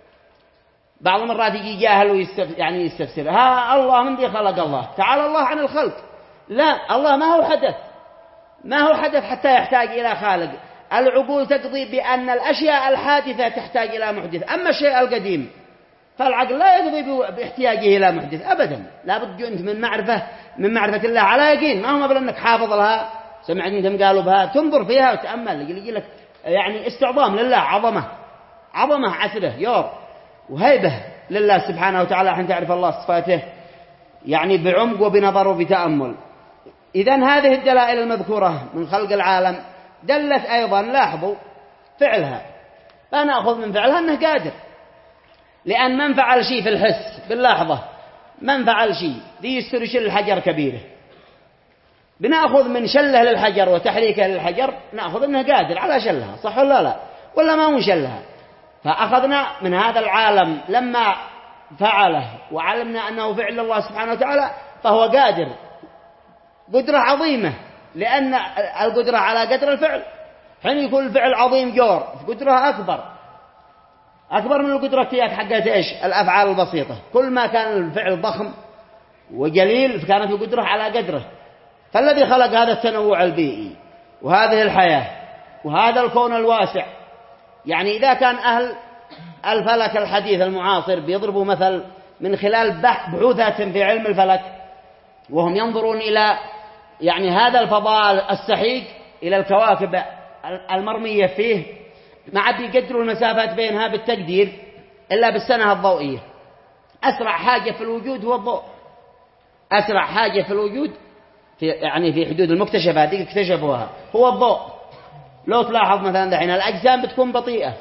بعض المرات يجي جاهل ويستف يعني يستفسر: ها الله من ذي خلق الله؟ تعالى الله عن الخلق. لا، الله ما هو حدث، ما هو حدث حتى يحتاج إلى خالق. العقول تقضي بأن الأشياء الحادثة تحتاج إلى محدث، أما الشيء القديم فالعقل لا يقضي باحتياجه إلى محدث أبدا. لا بد أنت من معرفة من معرفة الله على يقين، ما هو مثلا أنك حافظ لها سمعت أنتم قالوا بها تنظر فيها وتأمل، يجي لك يعني استعظام لله، عظمة عظمة عسره يور وهيبة لله سبحانه وتعالى، حين تعرف الله صفاته يعني بعمق وبنظر وبتأمل. إذن هذه الدلائل المذكورة من خلق العالم دلت أيضا، لاحظوا فعلها، فنأخذ من فعلها أنه قادر، لأن من فعل شيء في الحس باللحظة، من فعل شيء ذي يستر شل الحجر كبيره، بنأخذ من شله للحجر وتحريكه للحجر نأخذ أنه قادر على شلها، صح ولا لا؟ ولا ما هو شلها؟ فأخذنا من هذا العالم لما فعله وعلمنا أنه فعل الله سبحانه وتعالى فهو قادر، قدرة عظيمة، لأن القدرة على قدر الفعل. حين يكون الفعل عظيم جور قدرة أكبر أكبر من القدرة حقت إيش؟ الأفعال البسيطة. كل ما كان الفعل ضخم وجليل فكانت القدرة على قدره. فالذي خلق هذا التنوع البيئي وهذه الحياة وهذا الكون الواسع، يعني إذا كان أهل الفلك الحديث المعاصر بيضربوا مثل من خلال بحوثات في علم الفلك، وهم ينظرون إلى يعني هذا الفضاء السحيق، إلى الكواكب المرمية فيه، ما عاد يقدروا المسافات بينها بالتقدير إلا بالسنة الضوئية. أسرع حاجة في الوجود هو الضوء، أسرع حاجة في الوجود في يعني في حدود المكتشفات دي اكتشفوها هو الضوء. لو تلاحظ مثلا دحين الأجسام بتكون بطيئة،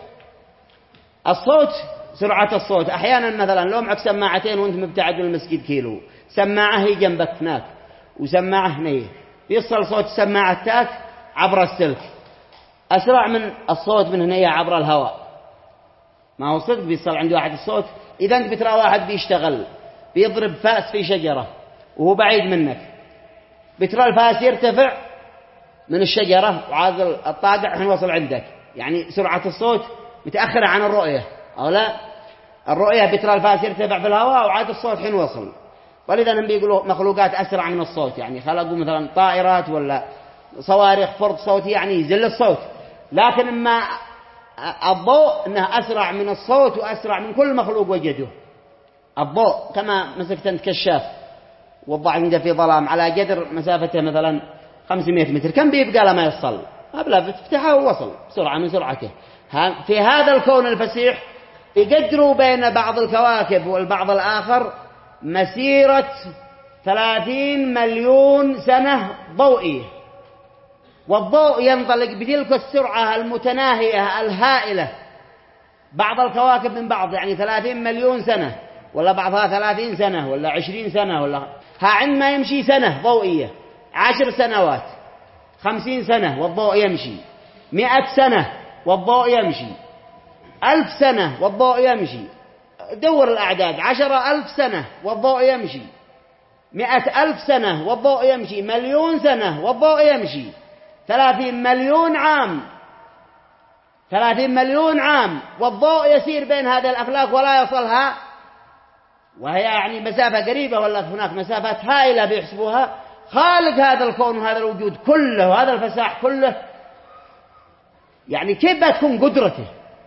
الصوت سرعة الصوت أحيانا مثلا لو معك سماعتين وانت مبتعد من المسجد كيلو، سماعة هي جنبك هناك وسماعة هنا، يصل صوت السماعة تاك عبر السلك أسرع من الصوت من هنا عبر الهواء. ما هو صدق بيصل عند واحد الصوت، إذا أنت بترى واحد بيشتغل بيضرب فاس في شجرة وهو بعيد منك، بترى الفاس يرتفع من الشجرة وعاد الطاقع حين وصل عندك، يعني سرعة الصوت متأخرة عن الرؤية أو لا؟ الرؤية بترى الفاس يرتفع في الهواء وعاد الصوت حين وصل. ولذا هم بيقولوا مخلوقات أسرع من الصوت، يعني خلقوا مثلا طائرات ولا صواريخ فرد صوتي يعني يزل الصوت، لكن ما الضوء أنه أسرع من الصوت وأسرع من كل مخلوق وجده. الضوء كما مسكت أنت كشاف وضع عنده في ظلام على قدر مسافته مثلا خمسمائة متر، كم بيبقى لما يصل؟ أبلا بتفتحه ووصل بسرعة من سرعته. في هذا الكون الفسيح يقدروا بين بعض الكواكب والبعض الآخر مسيرة ثلاثين مليون سنة ضوئية، والضوء ينطلق بتلك السرعة المتناهية الهائلة، بعض الكواكب من بعض يعني ثلاثين مليون سنة، ولا بعضها ثلاثين سنة ولا عشرين سنة، ولا ها عندما يمشي سنة ضوئية عشر سنوات، خمسين سنة والضوء يمشي، مئة سنة والضوء يمشي، ألف سنة والضوء يمشي. دور الأعداد، عشرة ألف سنة والضوء يمشي، مئة ألف سنة والضوء يمشي، مليون سنة والضوء يمشي، ثلاثين مليون عام، ثلاثين مليون عام والضوء يسير بين هذه الأفلاك ولا يصلها، وهي يعني مسافة قريبة ولا هناك مسافات هائلة بيحسبوها. خالق هذا الكون وهذا الوجود كله وهذا الفساح كله، يعني كيف بتكون قدرته؟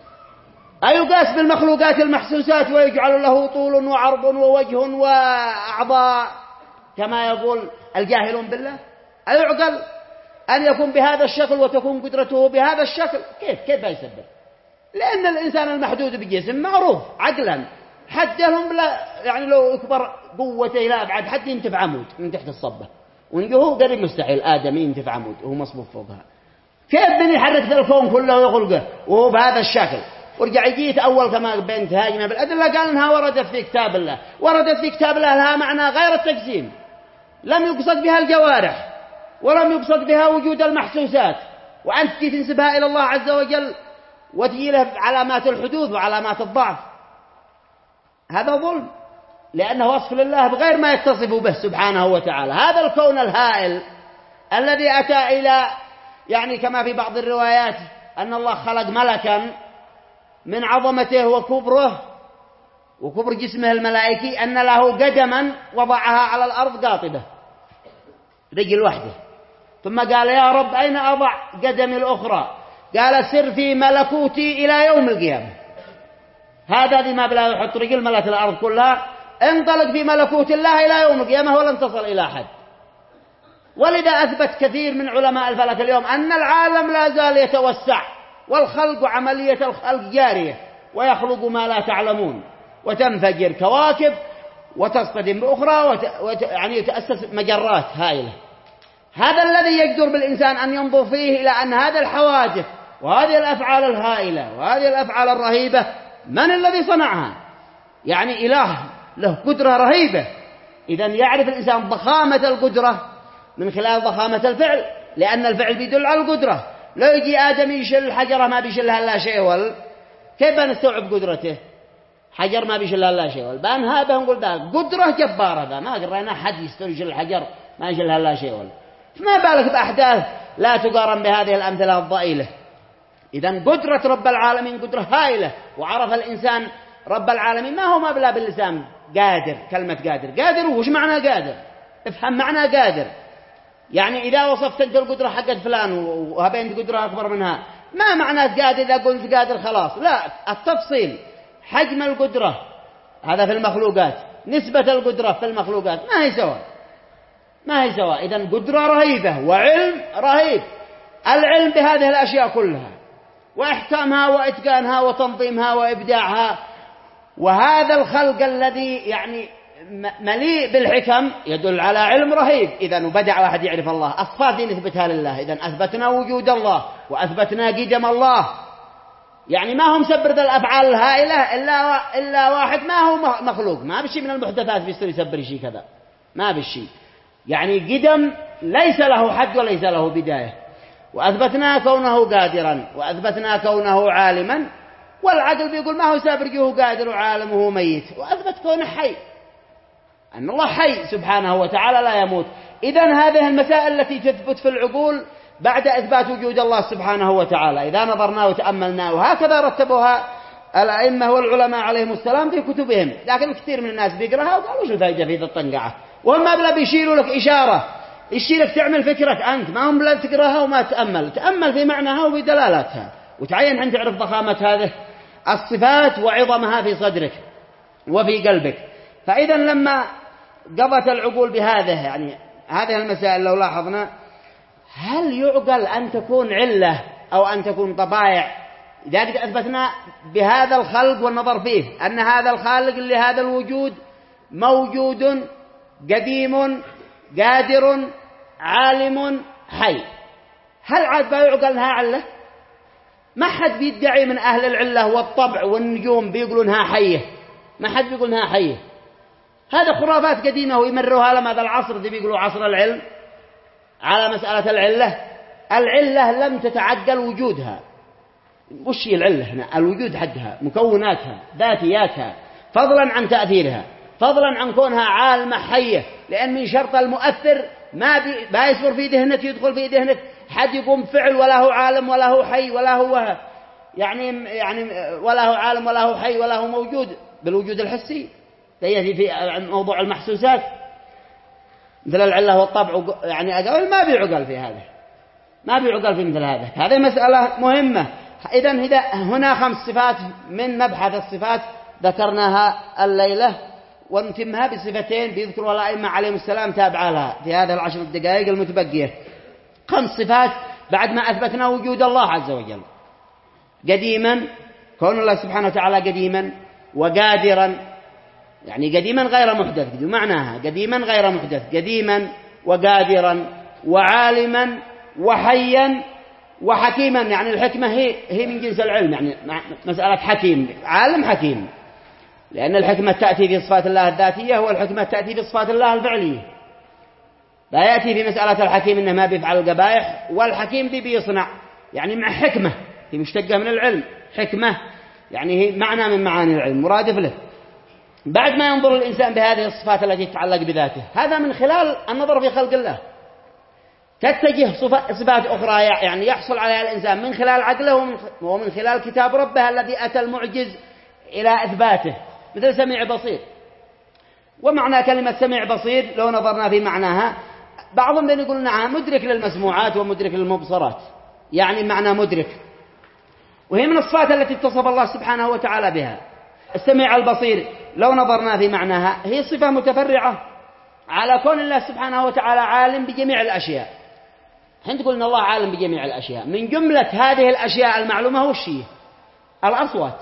أيقاس بالمخلوقات المحسوسات ويجعل له طول وعرض ووجه وأعضاء كما يقول الجاهلون بالله؟ أيعقل أن يكون بهذا الشكل وتكون قدرته بهذا الشكل؟ كيف كيف يسبب؟ لأن الإنسان المحدود بجسم معروف عقلا، حتى لهم بلا يعني لو يكبر قوته إلى أبعد حد ينتف عمود من تحت الصبة، ونجوه قريب مستحيل آدم ينتف عمود وهو مصبوب فوقها. كيف بني يحرك ذا الكون كله ويخلقه وهو بهذا الشكل؟ ورجع يجيت أول كما بنت هاجمة بالأدلة قال إنها وردت في كتاب الله، وردت في كتاب الله لها معنى غير التجسيم، لم يقصد بها الجوارح ولم يقصد بها وجود المحسوسات، وأنت تنسبها إلى الله عز وجل وتجي له علامات الحدوث وعلامات الضعف. هذا ظلم، لأنه وصف لله بغير ما يتصف به سبحانه وتعالى. هذا الكون الهائل الذي أتى إلى يعني كما في بعض الروايات أن الله خلق ملكا من عظمته وكبره وكبر جسمه الملائكي أن له قدما وضعها على الأرض قاطبة، رجل وحده، ثم قال يا رب أين أضع قدمي الأخرى؟ قال سر في ملكوتي إلى يوم القيامة. هذا ذي ما بلا يحط رجل ملك الأرض كلها، انطلق في ملكوت الله إلى يوم القيامة ولن تصل إلى أحد. ولذا أثبت كثير من علماء الفلك اليوم أن العالم لا زال يتوسع، والخلق وعملية الخلق جارية، ويخلق ما لا تعلمون، وتنفجر كواكب وتصطدم بأخرى وت... وت... يعني يتأسس مجرات هائلة. هذا الذي يقدر بالإنسان أن ينظر فيه إلى أن هذا الحوادث وهذه الأفعال الهائلة وهذه الأفعال الرهيبة من الذي صنعها؟ يعني إله له قدرة رهيبة. إذن يعرف الإنسان ضخامة القدرة من خلال ضخامة الفعل، لأن الفعل بيدل على القدرة. لو يجي آدم يشيل الحجرة ما بيشيلها إلا شيء ول، كيف نستوعب قدرته؟ حجر ما بيشيلها إلا شيء ول، بأنهابه نقول ده قدرة جبارة، ده ما قرينا حد يستوي يشيل الحجر ما يشيلها إلا شيء ول، فما بالك بأحداث لا تقارن بهذه الأمثلة الضئيلة. إذن قدرة رب العالمين قدرة هائلة. وعرف الإنسان رب العالمين ما هو مبلغ باللسان قادر، كلمة قادر، قادر وش معنى قادر؟ افهم معنى قادر. يعني إذا وصفت أنت القدرة حقت فلان وهبين قدرة أكبر منها، ما معنى قادر إذا قلت قادر خلاص، لا، التفصيل حجم القدرة هذا في المخلوقات، نسبة القدرة في المخلوقات ما هي سواء، ما هي سواء. إذن قدرة رهيبة وعلم رهيب، العلم بهذه الأشياء كلها وإحكامها وإتقانها وتنظيمها وإبداعها. وهذا الخلق الذي يعني مليء بالحكم يدل على علم رهيب. إذن وبدع واحد يعرف الله، الصفات دي نثبتها لله. إذن أثبتنا وجود الله وأثبتنا قدم الله. يعني ما هم سبر ذا الأفعال الهائلة إلا, إلا واحد ما هو مخلوق، ما بشي من المحدثات بيصير يسبر شيء كذا، ما بشي. يعني قدم ليس له حد وليس له بداية. وأثبتنا كونه قادرا وأثبتنا كونه عالما، والعقل بيقول ما هو سابر جوه قادر وعالم وهو ميت، وأثبت كونه حي. أن الله حي سبحانه وتعالى لا يموت. إذن هذه المسائل التي تثبت في العقول بعد إثبات وجود الله سبحانه وتعالى إذا نظرنا وتأملنا، وهكذا رتبوها الأئمة والعلماء عليهم السلام في كتبهم. لكن كثير من الناس بيقرأها وقالوا شو الفائدة في ذا الطنقعة، وهم بلا بيشيروا لك إشارة يشيرك تعمل فكرك أنت، ما هم بلا تقرأها وما تأمل، تأمل في معناها وفي دلالاتها وتعين أن تعرف ضخامة هذه الصفات وعظمها في صدرك وفي قلبك. فإذا لما قضت العقول بهذه يعني هذه المسائل لو لاحظنا، هل يعقل أن تكون علة أو أن تكون طبائع إذا قد أثبتنا بهذا الخلق والنظر فيه أن هذا الخالق لهذا الوجود موجود قديم قادر عالم حي، هل عاد بيعقل أنها علة؟ ما حد بيدعي من أهل العلة والطبع والنجوم بيقولوا أنها حية، ما حد بيقول أنها حية. هذا خرافات قديمة ويمروها لما هذا العصر دي بيقولوا عصر العلم على مسألة العلة. العلة لم تتعقل وجودها. وش هي العلة هنا؟ الوجود حقها مكوناتها ذاتياتها فضلا عن تأثيرها، فضلا عن كونها عالمة حية، لأن من شرط المؤثر ما بيصبر في ذهنك يدخل في ذهنك حد يقوم فعل ولا هو عالم ولا هو حي ولا هو يعني يعني ولا هو عالم ولا هو حي ولا هو موجود بالوجود الحسي يأتي في موضوع المحسوسات مثل العلة والطبع يعني أقول ما بيعقل في هذا، ما بيعقل في مثل هذا. هذه مسألة مهمة. إذن هنا خمس صفات من مبحث الصفات ذكرناها الليلة، ونتمها بصفتين بيذكروا الأئمة عليهم السلام تابعة لها في هذه العشر الدقائق المتبقية. خمس صفات بعد ما أثبتنا وجود الله عز وجل: قديما، كون الله سبحانه وتعالى قديما، وقادرا يعني قديما غير محدث، معناها قديما غير محدث، قديما وقادرا وعالما وحيا وحكيما. يعني الحكمة هي هي من جنس العلم، يعني مسألة حكيم، عالم حكيم، لأن الحكمة تأتي في صفات الله الذاتية والحكمة تأتي في صفات الله الفعلية. لا يأتي في مسألة الحكيم إنه ما بيفعل القبائح، والحكيم دي بيصنع يعني مع حكمة، هي مشتقة من العلم. حكمة يعني هي معنى من معاني العلم مرادف له. بعد ما ينظر الإنسان بهذه الصفات التي تتعلق بذاته، هذا من خلال النظر في خلق الله. تتجه صفات أخرى يعني يحصل عليها الإنسان من خلال عقله ومن خلال كتاب ربه الذي أتى المعجز إلى إثباته، مثل سميع بصير. ومعنى كلمة سميع بصير لو نظرنا في معناها، بعضهم يقول نعم مدرك للمسموعات ومدرك للمبصرات، يعني معنى مدرك، وهي من الصفات التي اتصف الله سبحانه وتعالى بها. السميع البصير لو نظرنا في معناها هي صفة متفرعة على كون الله سبحانه وتعالى عالم بجميع الأشياء. حين تقول إن الله عالم بجميع الأشياء، من جملة هذه الأشياء المعلومة هو الشيء الأصوات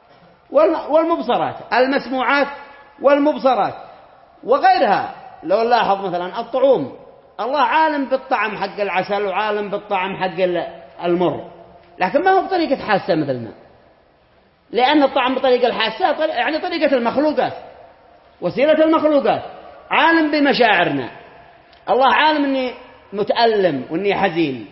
والمبصرات، المسموعات والمبصرات وغيرها. لو نلاحظ مثلا الطعوم، الله عالم بالطعم حق العسل وعالم بالطعم حق المر، لكن ما هو بطريقة حاسة مثلنا، لأن الطعم بطريقة الحاسة يعني طريقة المخلوقات، وسيلة المخلوقات. عالم بمشاعرنا، الله عالم أني متألم وأني حزين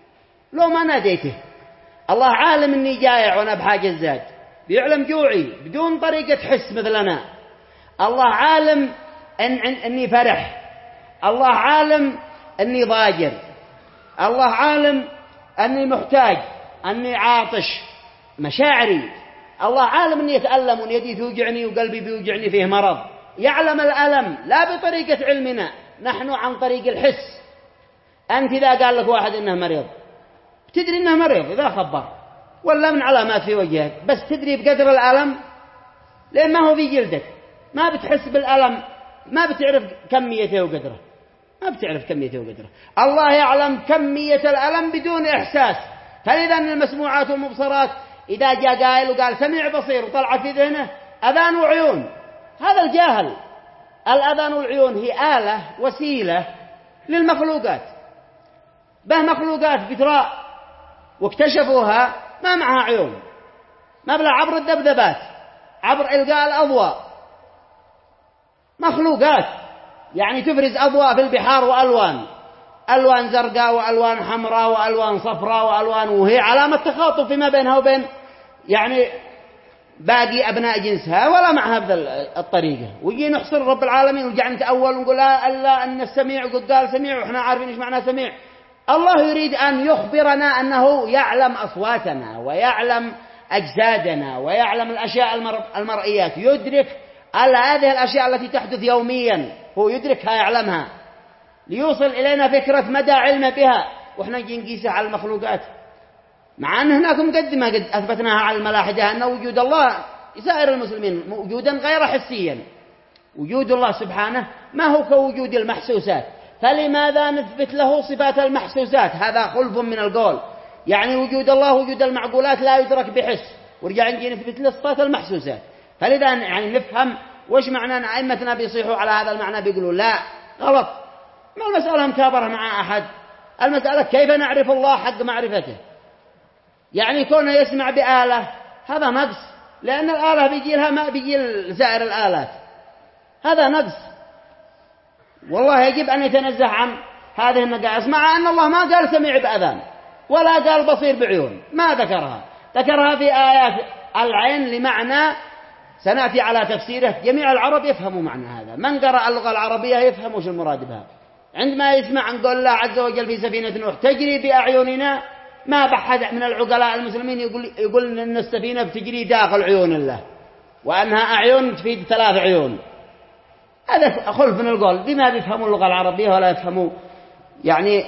لو ما ناديته. الله عالم أني جائع وأنا بحاجة الزاد، بيعلم جوعي بدون طريقة حس مثلنا. الله عالم أن أني فرح، الله عالم أني ضاجر، الله عالم أني محتاج، أني عاطش، مشاعري. الله عالم أني يتألم وأن يدي توجعني وقلبي بيوجعني فيه مرض، يعلم الألم لا بطريقة علمنا نحن، عن طريق الحس. أنت إذا قال لك واحد إنه مريض تدري إنه مريض إذا خبر، ولا من علامات في وجهك، بس تدري بقدر الألم لأن ما هو في جلدك، ما بتحس بالألم، ما بتعرف كميته وقدره، ما بتعرف كميته وقدره. الله يعلم كمية الألم بدون إحساس. فإذا المسموعات والمبصرات إذا جاء قائل وقال سميع بصير وطلع في ذهنه أذان وعيون، هذا الجاهل. الأذان والعيون هي آلة وسيلة للمخلوقات، به مخلوقات بتراء واكتشفوها ما معها عيون، ما بلا عبر الذبذبات، عبر إلقاء الأضواء، مخلوقات يعني تفرز أضواء في البحار وألوان، ألوان زرقاء وألوان حمراء وألوان صفراء وألوان، وهي علامة تخاطب فيما بينها وبين يعني باقي أبناء جنسها ولا معها بهذه الطريقة، ويجي نحصر رب العالمين ونرجع نتأول ونقول لا ألا أن السميع قد قال سميع وإحنا عارفين إيش معنى سميع. الله يريد أن يخبرنا أنه يعلم أصواتنا ويعلم أجسادنا ويعلم الأشياء المرئيات، يدرك على هذه الأشياء التي تحدث يوميا هو يدركها يعلمها، ليوصل إلينا فكرة مدى علمه بها، وإحنا نجي نقيسها على المخلوقات، مع أن هناك مقدمة قد أثبتناها على الملاحدة أن وجود الله سائر المسلمين وجودا غير حسيا. وجود الله سبحانه ما هو كوجود المحسوسات، فلماذا نثبت له صفات المحسوسات؟ هذا خلف من القول، يعني وجود الله وجود المعقولات لا يدرك بحس، ورجع نجي نثبت له صفات المحسوسات. فلذا يعني نفهم وش معنى أن أئمتنا بيصيحوا على هذا المعنى، بيقولوا لا غلط، ما المسألة مكابرة مع أحد، المسألة كيف نعرف الله حق معرفته. يعني كونه يسمع بآلة هذا نقص، لأن الآلة بيجي لها ما بيجي لسائر الآلات، هذا نقص. والله يجب أن يتنزه عن هذه النقائص، مع أن الله ما قال سميع بأذان ولا قال بصير بعيون، ما ذكرها، ذكرها في آيات العين لمعنى سنأتي على تفسيره. جميع العرب يفهموا معنى هذا، من قرأ اللغة العربية يفهم وش المراد بها. عندما يسمع عن قول الله عز وجل في سفينة نوح تجري بأعيننا، ما بحث من العقلاء المسلمين يقول, يقول أن السفينة بتجري داخل عيون الله، وأنها أعين تفيد ثلاث عيون. هذا خلف من القول، بما بيفهموا اللغة العربية ولا يفهموا يعني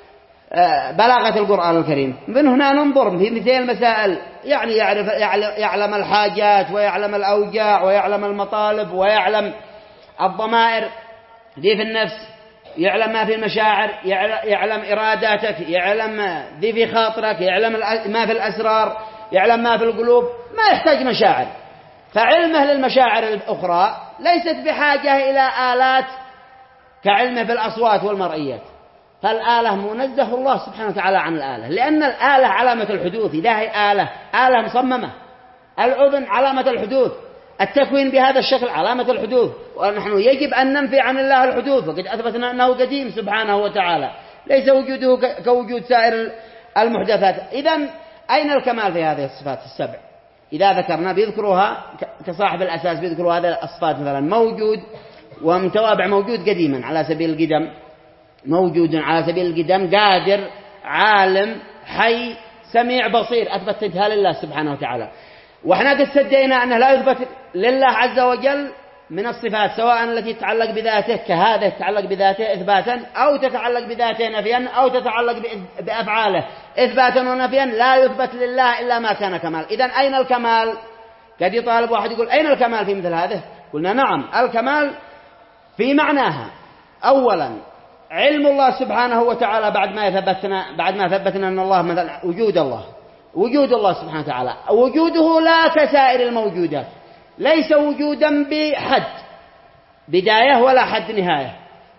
بلاغة القرآن الكريم. من هنا ننظر في مثل المسائل، يعني يعرف يعلم الحاجات ويعلم الأوجاع ويعلم المطالب ويعلم الضمائر ذي في النفس، يعلم ما في المشاعر، يعلم إراداتك، يعلم ذي في خاطرك، يعلم ما في الأسرار، يعلم ما في القلوب، ما يحتاج مشاعر. فعلمه للمشاعر الأخرى ليست بحاجة إلى آلات كعلمه بالأصوات والمرئيات. فالآلة منزه الله سبحانه وتعالى عن الآلة، لأن الآلة علامة الحدوث، إذا هي آلة آلة مصممة. الأذن علامة الحدوث، التكوين بهذا الشكل علامة الحدوث، ونحن يجب أن ننفي عن الله الحدوث، وقد أثبتنا أنه قديم سبحانه وتعالى، ليس وجوده كوجود سائر المحدثات. إذن أين الكمال في هذه الصفات السبع؟ إذا ذكرنا بيذكروها كصاحب الأساس، بيذكروا هذه الصفات مثلا موجود ومتوابع، موجود قديما على سبيل القدم، موجود على سبيل القدم، قادر، عالم، حي، سميع، بصير، أثبتتها لله سبحانه وتعالى. وإحنا قد سدينا أنه لا يثبت لله عز وجل من الصفات، سواء التي تتعلق بذاته كهذا تتعلق بذاته إثباتا، أو تتعلق بذاته نفيا، أو تتعلق بأفعاله إثباتا ونفيا، لا يثبت لله إلا ما كان كمال. إذن أين الكمال؟ قد يطالب واحد يقول أين الكمال في مثل هذا؟ قلنا نعم، الكمال في معناها. أولا علم الله سبحانه وتعالى بعد ما ثبتنا بعد ما ثبتنا أن الله مثلا وجود الله وجود الله سبحانه وتعالى وجوده لا كسائر الموجودات، ليس وجودا بحد بداية ولا حد نهاية،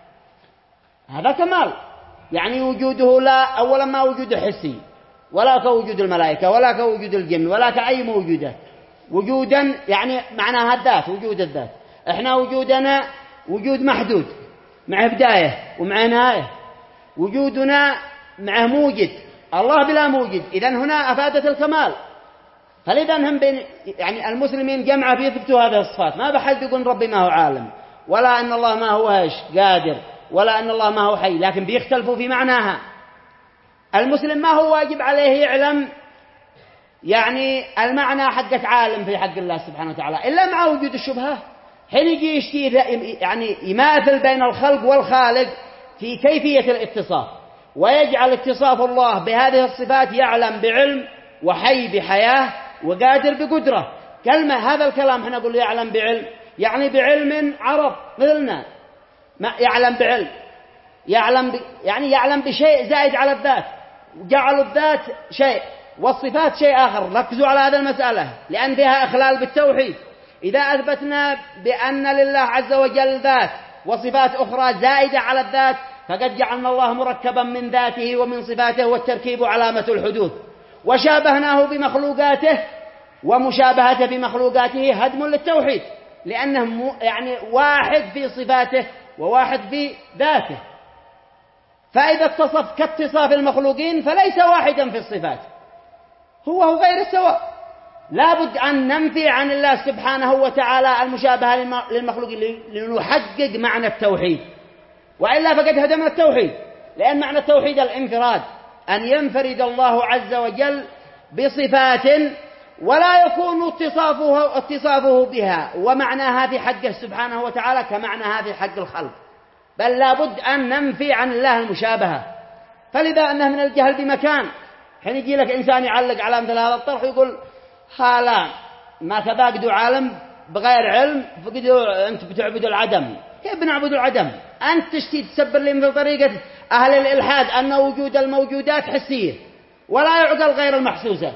هذا كمال. يعني وجوده لا أولا ما وجود حسي ولا كوجود الملائكة ولا كوجود الجن ولا كأي موجودات، وجودا يعني معناها الذات، وجود الذات. احنا وجودنا وجود محدود مع بداية ومع نهاية، وجودنا معه موجد، الله بلا موجد، إذن هنا أفادت الكمال. فلذا هم بين يعني المسلمين جمعة بيثبتوا هذه الصفات، ما بحد يقول ربي ما هو عالم، ولا أن الله ما هو هاش قادر، ولا أن الله ما هو حي، لكن بيختلفوا في معناها. المسلم ما هو واجب عليه يعلم يعني المعنى حقة عالم في حق الله سبحانه وتعالى إلا مع وجود الشبهة، حين يجي يشتي يعني يماثل بين الخلق والخالق في كيفية الاتصاف، ويجعل اتصاف الله بهذه الصفات يعلم بعلم، وحي بحياة، وقادر بقدرة. كلمة هذا الكلام احنا نقول يعلم بعلم، يعني بعلم عرب مثلنا، ما يعلم بعلم، يعلم ب... يعني يعلم بشيء زائد على الذات، جعلوا الذات شيء والصفات شيء آخر. ركزوا على هذه المسألة لأن فيها إخلال بالتوحيد. إذا أثبتنا بأن لله عز وجل ذات وصفات أخرى زائدة على الذات، فقد جعلنا الله مركبا من ذاته ومن صفاته، والتركيب علامة الحدوث، وشابهناه بمخلوقاته، ومشابهته بمخلوقاته هدم للتوحيد، لأنه يعني واحد في صفاته وواحد في ذاته. فإذا اتصف كاتصاف المخلوقين فليس واحدا في الصفات، هو هو غير السواء، لابد أن ننفي عن الله سبحانه وتعالى المشابهة للمخلوق لنحقق معنى التوحيد، وإلا فقد هدمنا التوحيد. لأن معنى التوحيد الانفراد، أن ينفرد الله عز وجل بصفات ولا يكون اتصافه, اتصافه بها ومعناها في حقه سبحانه وتعالى كمعناها في حق الخلق، بل لابد أن ننفي عن الله المشابهة. فلذا أنه من الجهل بمكان، حين يجي لك إنسان يعلق على مثل هذا الطرح ويقول ها ما تباقدوا عالم بغير علم فقدوا أنت بتعبدوا العدم. كيف بنعبد العدم؟ أنت تشتي تسبر لي مثل طريقة أهل الإلحاد أن وجود الموجودات حسية ولا يعقل غير المحسوسة.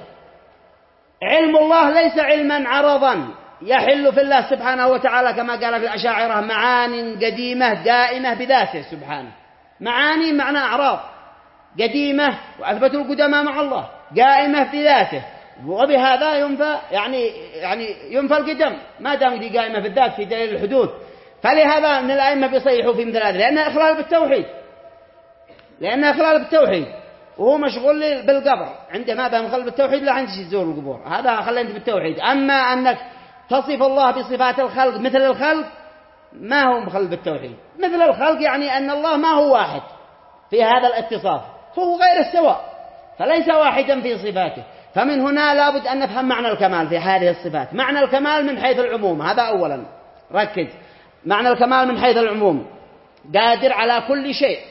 علم الله ليس علما عرضا يحل في الله سبحانه وتعالى كما قال في الأشاعرة معاني قديمة دائمة بذاته سبحانه. معاني معنى أعراض قديمة وأثبتوا القدماء مع الله، قائمة بذاته، وبهذا ينفى يعني يعني ينفى القدم ما دام دي قائمة بالذات في دليل الحدوث. فلهذا من الأئمة بيصيحوا في مثل هذا لأنها إخلال بالتوحيد، لأنها إخلال بالتوحيد، وهو مشغول بالقبر عنده ما بهم خلل بالتوحيد لا عندك تزور القبور، هذا خلينا بالتوحيد. أما أنك تصف الله بصفات الخلق مثل الخلق ما هو مخلل بالتوحيد. مثل الخلق يعني أن الله ما هو واحد في هذا الاتصاف، هو غير السواء، فليس واحدا في صفاته. فمن هنا لابد أن نفهم معنى الكمال في هذه الصفات. معنى الكمال من حيث العموم، هذا أولا ركز، معنى الكمال من حيث العموم قادر على كل شيء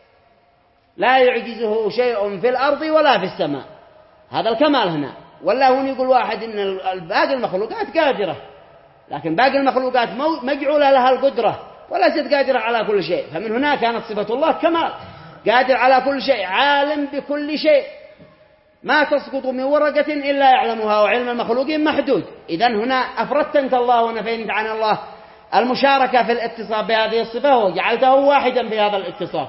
لا يعجزه شيء في الأرض ولا في السماء، هذا الكمال هنا. ولا هون يقول واحد إن باقي المخلوقات قادرة، لكن باقي المخلوقات مجعولة لها القدرة وليست قادرة على كل شيء. فمن هنا كانت صفة الله كمال، قادر على كل شيء، عالم بكل شيء، ما تسقط من ورقة إلا يعلمها، وعلم المخلوقين محدود. إذن هنا أفردت أنت الله ونفيت عن الله المشاركة في الاتصاف بهذه الصفة وجعلته واحدا في هذا الاتصاف.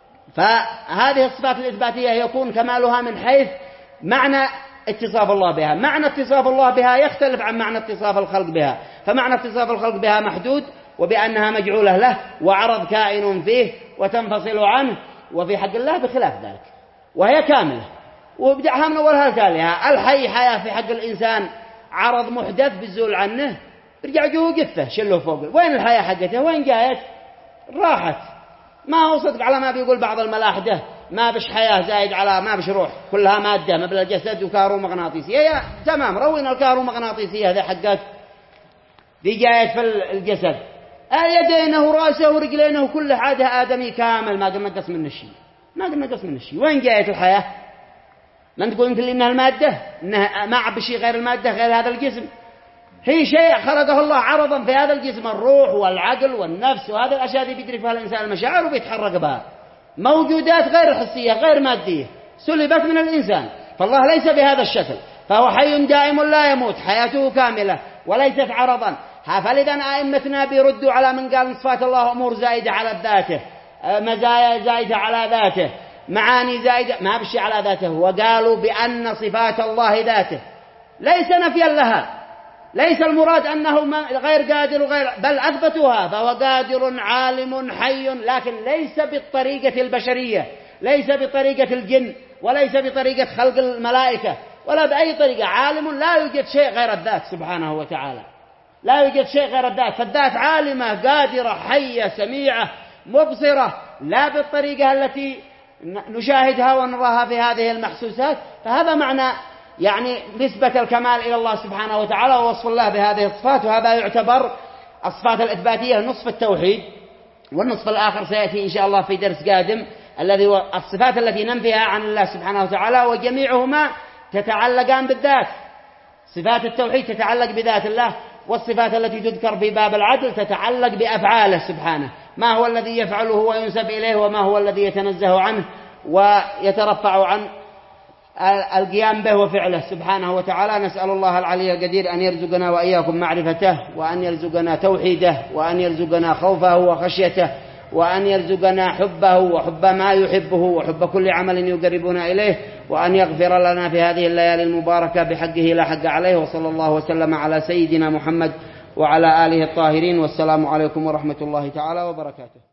فهذه الصفات الإثباتية يكون كمالها من حيث معنى اتصاف الله بها. معنى اتصاف الله بها يختلف عن معنى اتصاف الخلق بها. فمعنى اتصاف الخلق بها محدود وبأنها مجعولة له وعرض كائن فيه وتنفصل عنه، وفي حق الله بخلاف ذلك وهي كاملة. وبدعها من أولها لتاليها. الحي حياة في حق الإنسان عرض محدث بالزول عنه، برجع جوه قفة شله فوق. وين الحياة حقته؟ وين جاءت؟ راحت. ما هو صدق على ما بيقول بعض الملاحدة ما بش حياة زايد على ما بش روح، كلها مادة ما بلا جسد وكارو مغناطيسية. يا تمام، روينا الكارو مغناطيسية هذا حقات دي جايت في الجسد، يدينه وراسه ورجلينه وكل حاجة آدمي كامل، ما قد نقص من الشيء، ما قد نقص من الشيء. وين جايت الحياة؟ من تقول أنت إنها المادة، إنها ما عب شيء غير المادة غير هذا الجسم. هي شيء خلقه الله عرضا في هذا الجسم، الروح والعقل والنفس وهذا الأشياء دي بيدرك فيها الإنسان المشاعر وبيتحرك بها، موجودات غير حسية غير مادية سلبت من الإنسان. فالله ليس بهذا الشكل، فهو حي دائم لا يموت، حياته كاملة وليست عرضا. فلذا أئمتنا بيردوا على من قال صفات الله أمور زائدة على ذاته، مزايا زائدة على ذاته، معاني زائدة ما بشي على ذاته، وقالوا بأن صفات الله ذاته ليس نفيا لها، ليس المراد أنه غير قادر وغير، بل أثبتوها، فهو قادر عالم حي، لكن ليس بالطريقة البشرية، ليس بطريقة الجن، وليس بطريقة خلق الملائكة، ولا بأي طريقة. عالم لا يوجد شيء غير الذات سبحانه وتعالى، لا يوجد شيء غير الذات، فالذات عالمة قادرة حية سميعة مبصرة، لا بالطريقة التي نشاهدها ونراها في هذه المحسوسات. فهذا معنى يعني نسبة الكمال إلى الله سبحانه وتعالى ووصف الله بهذه الصفات. وهذا يعتبر الصفات الإثباتية نصف التوحيد، والنصف الآخر سيأتي إن شاء الله في درس قادم، الذي هو الصفات التي ننفيها عن الله سبحانه وتعالى، وجميعهما تتعلقان بالذات. صفات التوحيد تتعلق بذات الله، والصفات التي تذكر في باب العدل تتعلق بأفعاله سبحانه، ما هو الذي يفعله وينسب إليه، وما هو الذي يتنزه عنه ويترفع عن القيام به وفعله سبحانه وتعالى. نسأل الله العلي القدير أن يرزقنا وإياكم معرفته، وأن يرزقنا توحيده، وأن يرزقنا خوفه وخشيته، وأن يرزقنا حبه وحب ما يحبه وحب كل عمل يقربنا إليه، وأن يغفر لنا في هذه الليالي المباركة بحقه لا حق عليه. وصلى الله وسلم على سيدنا محمد وعلى آله الطاهرين، والسلام عليكم ورحمة الله تعالى وبركاته.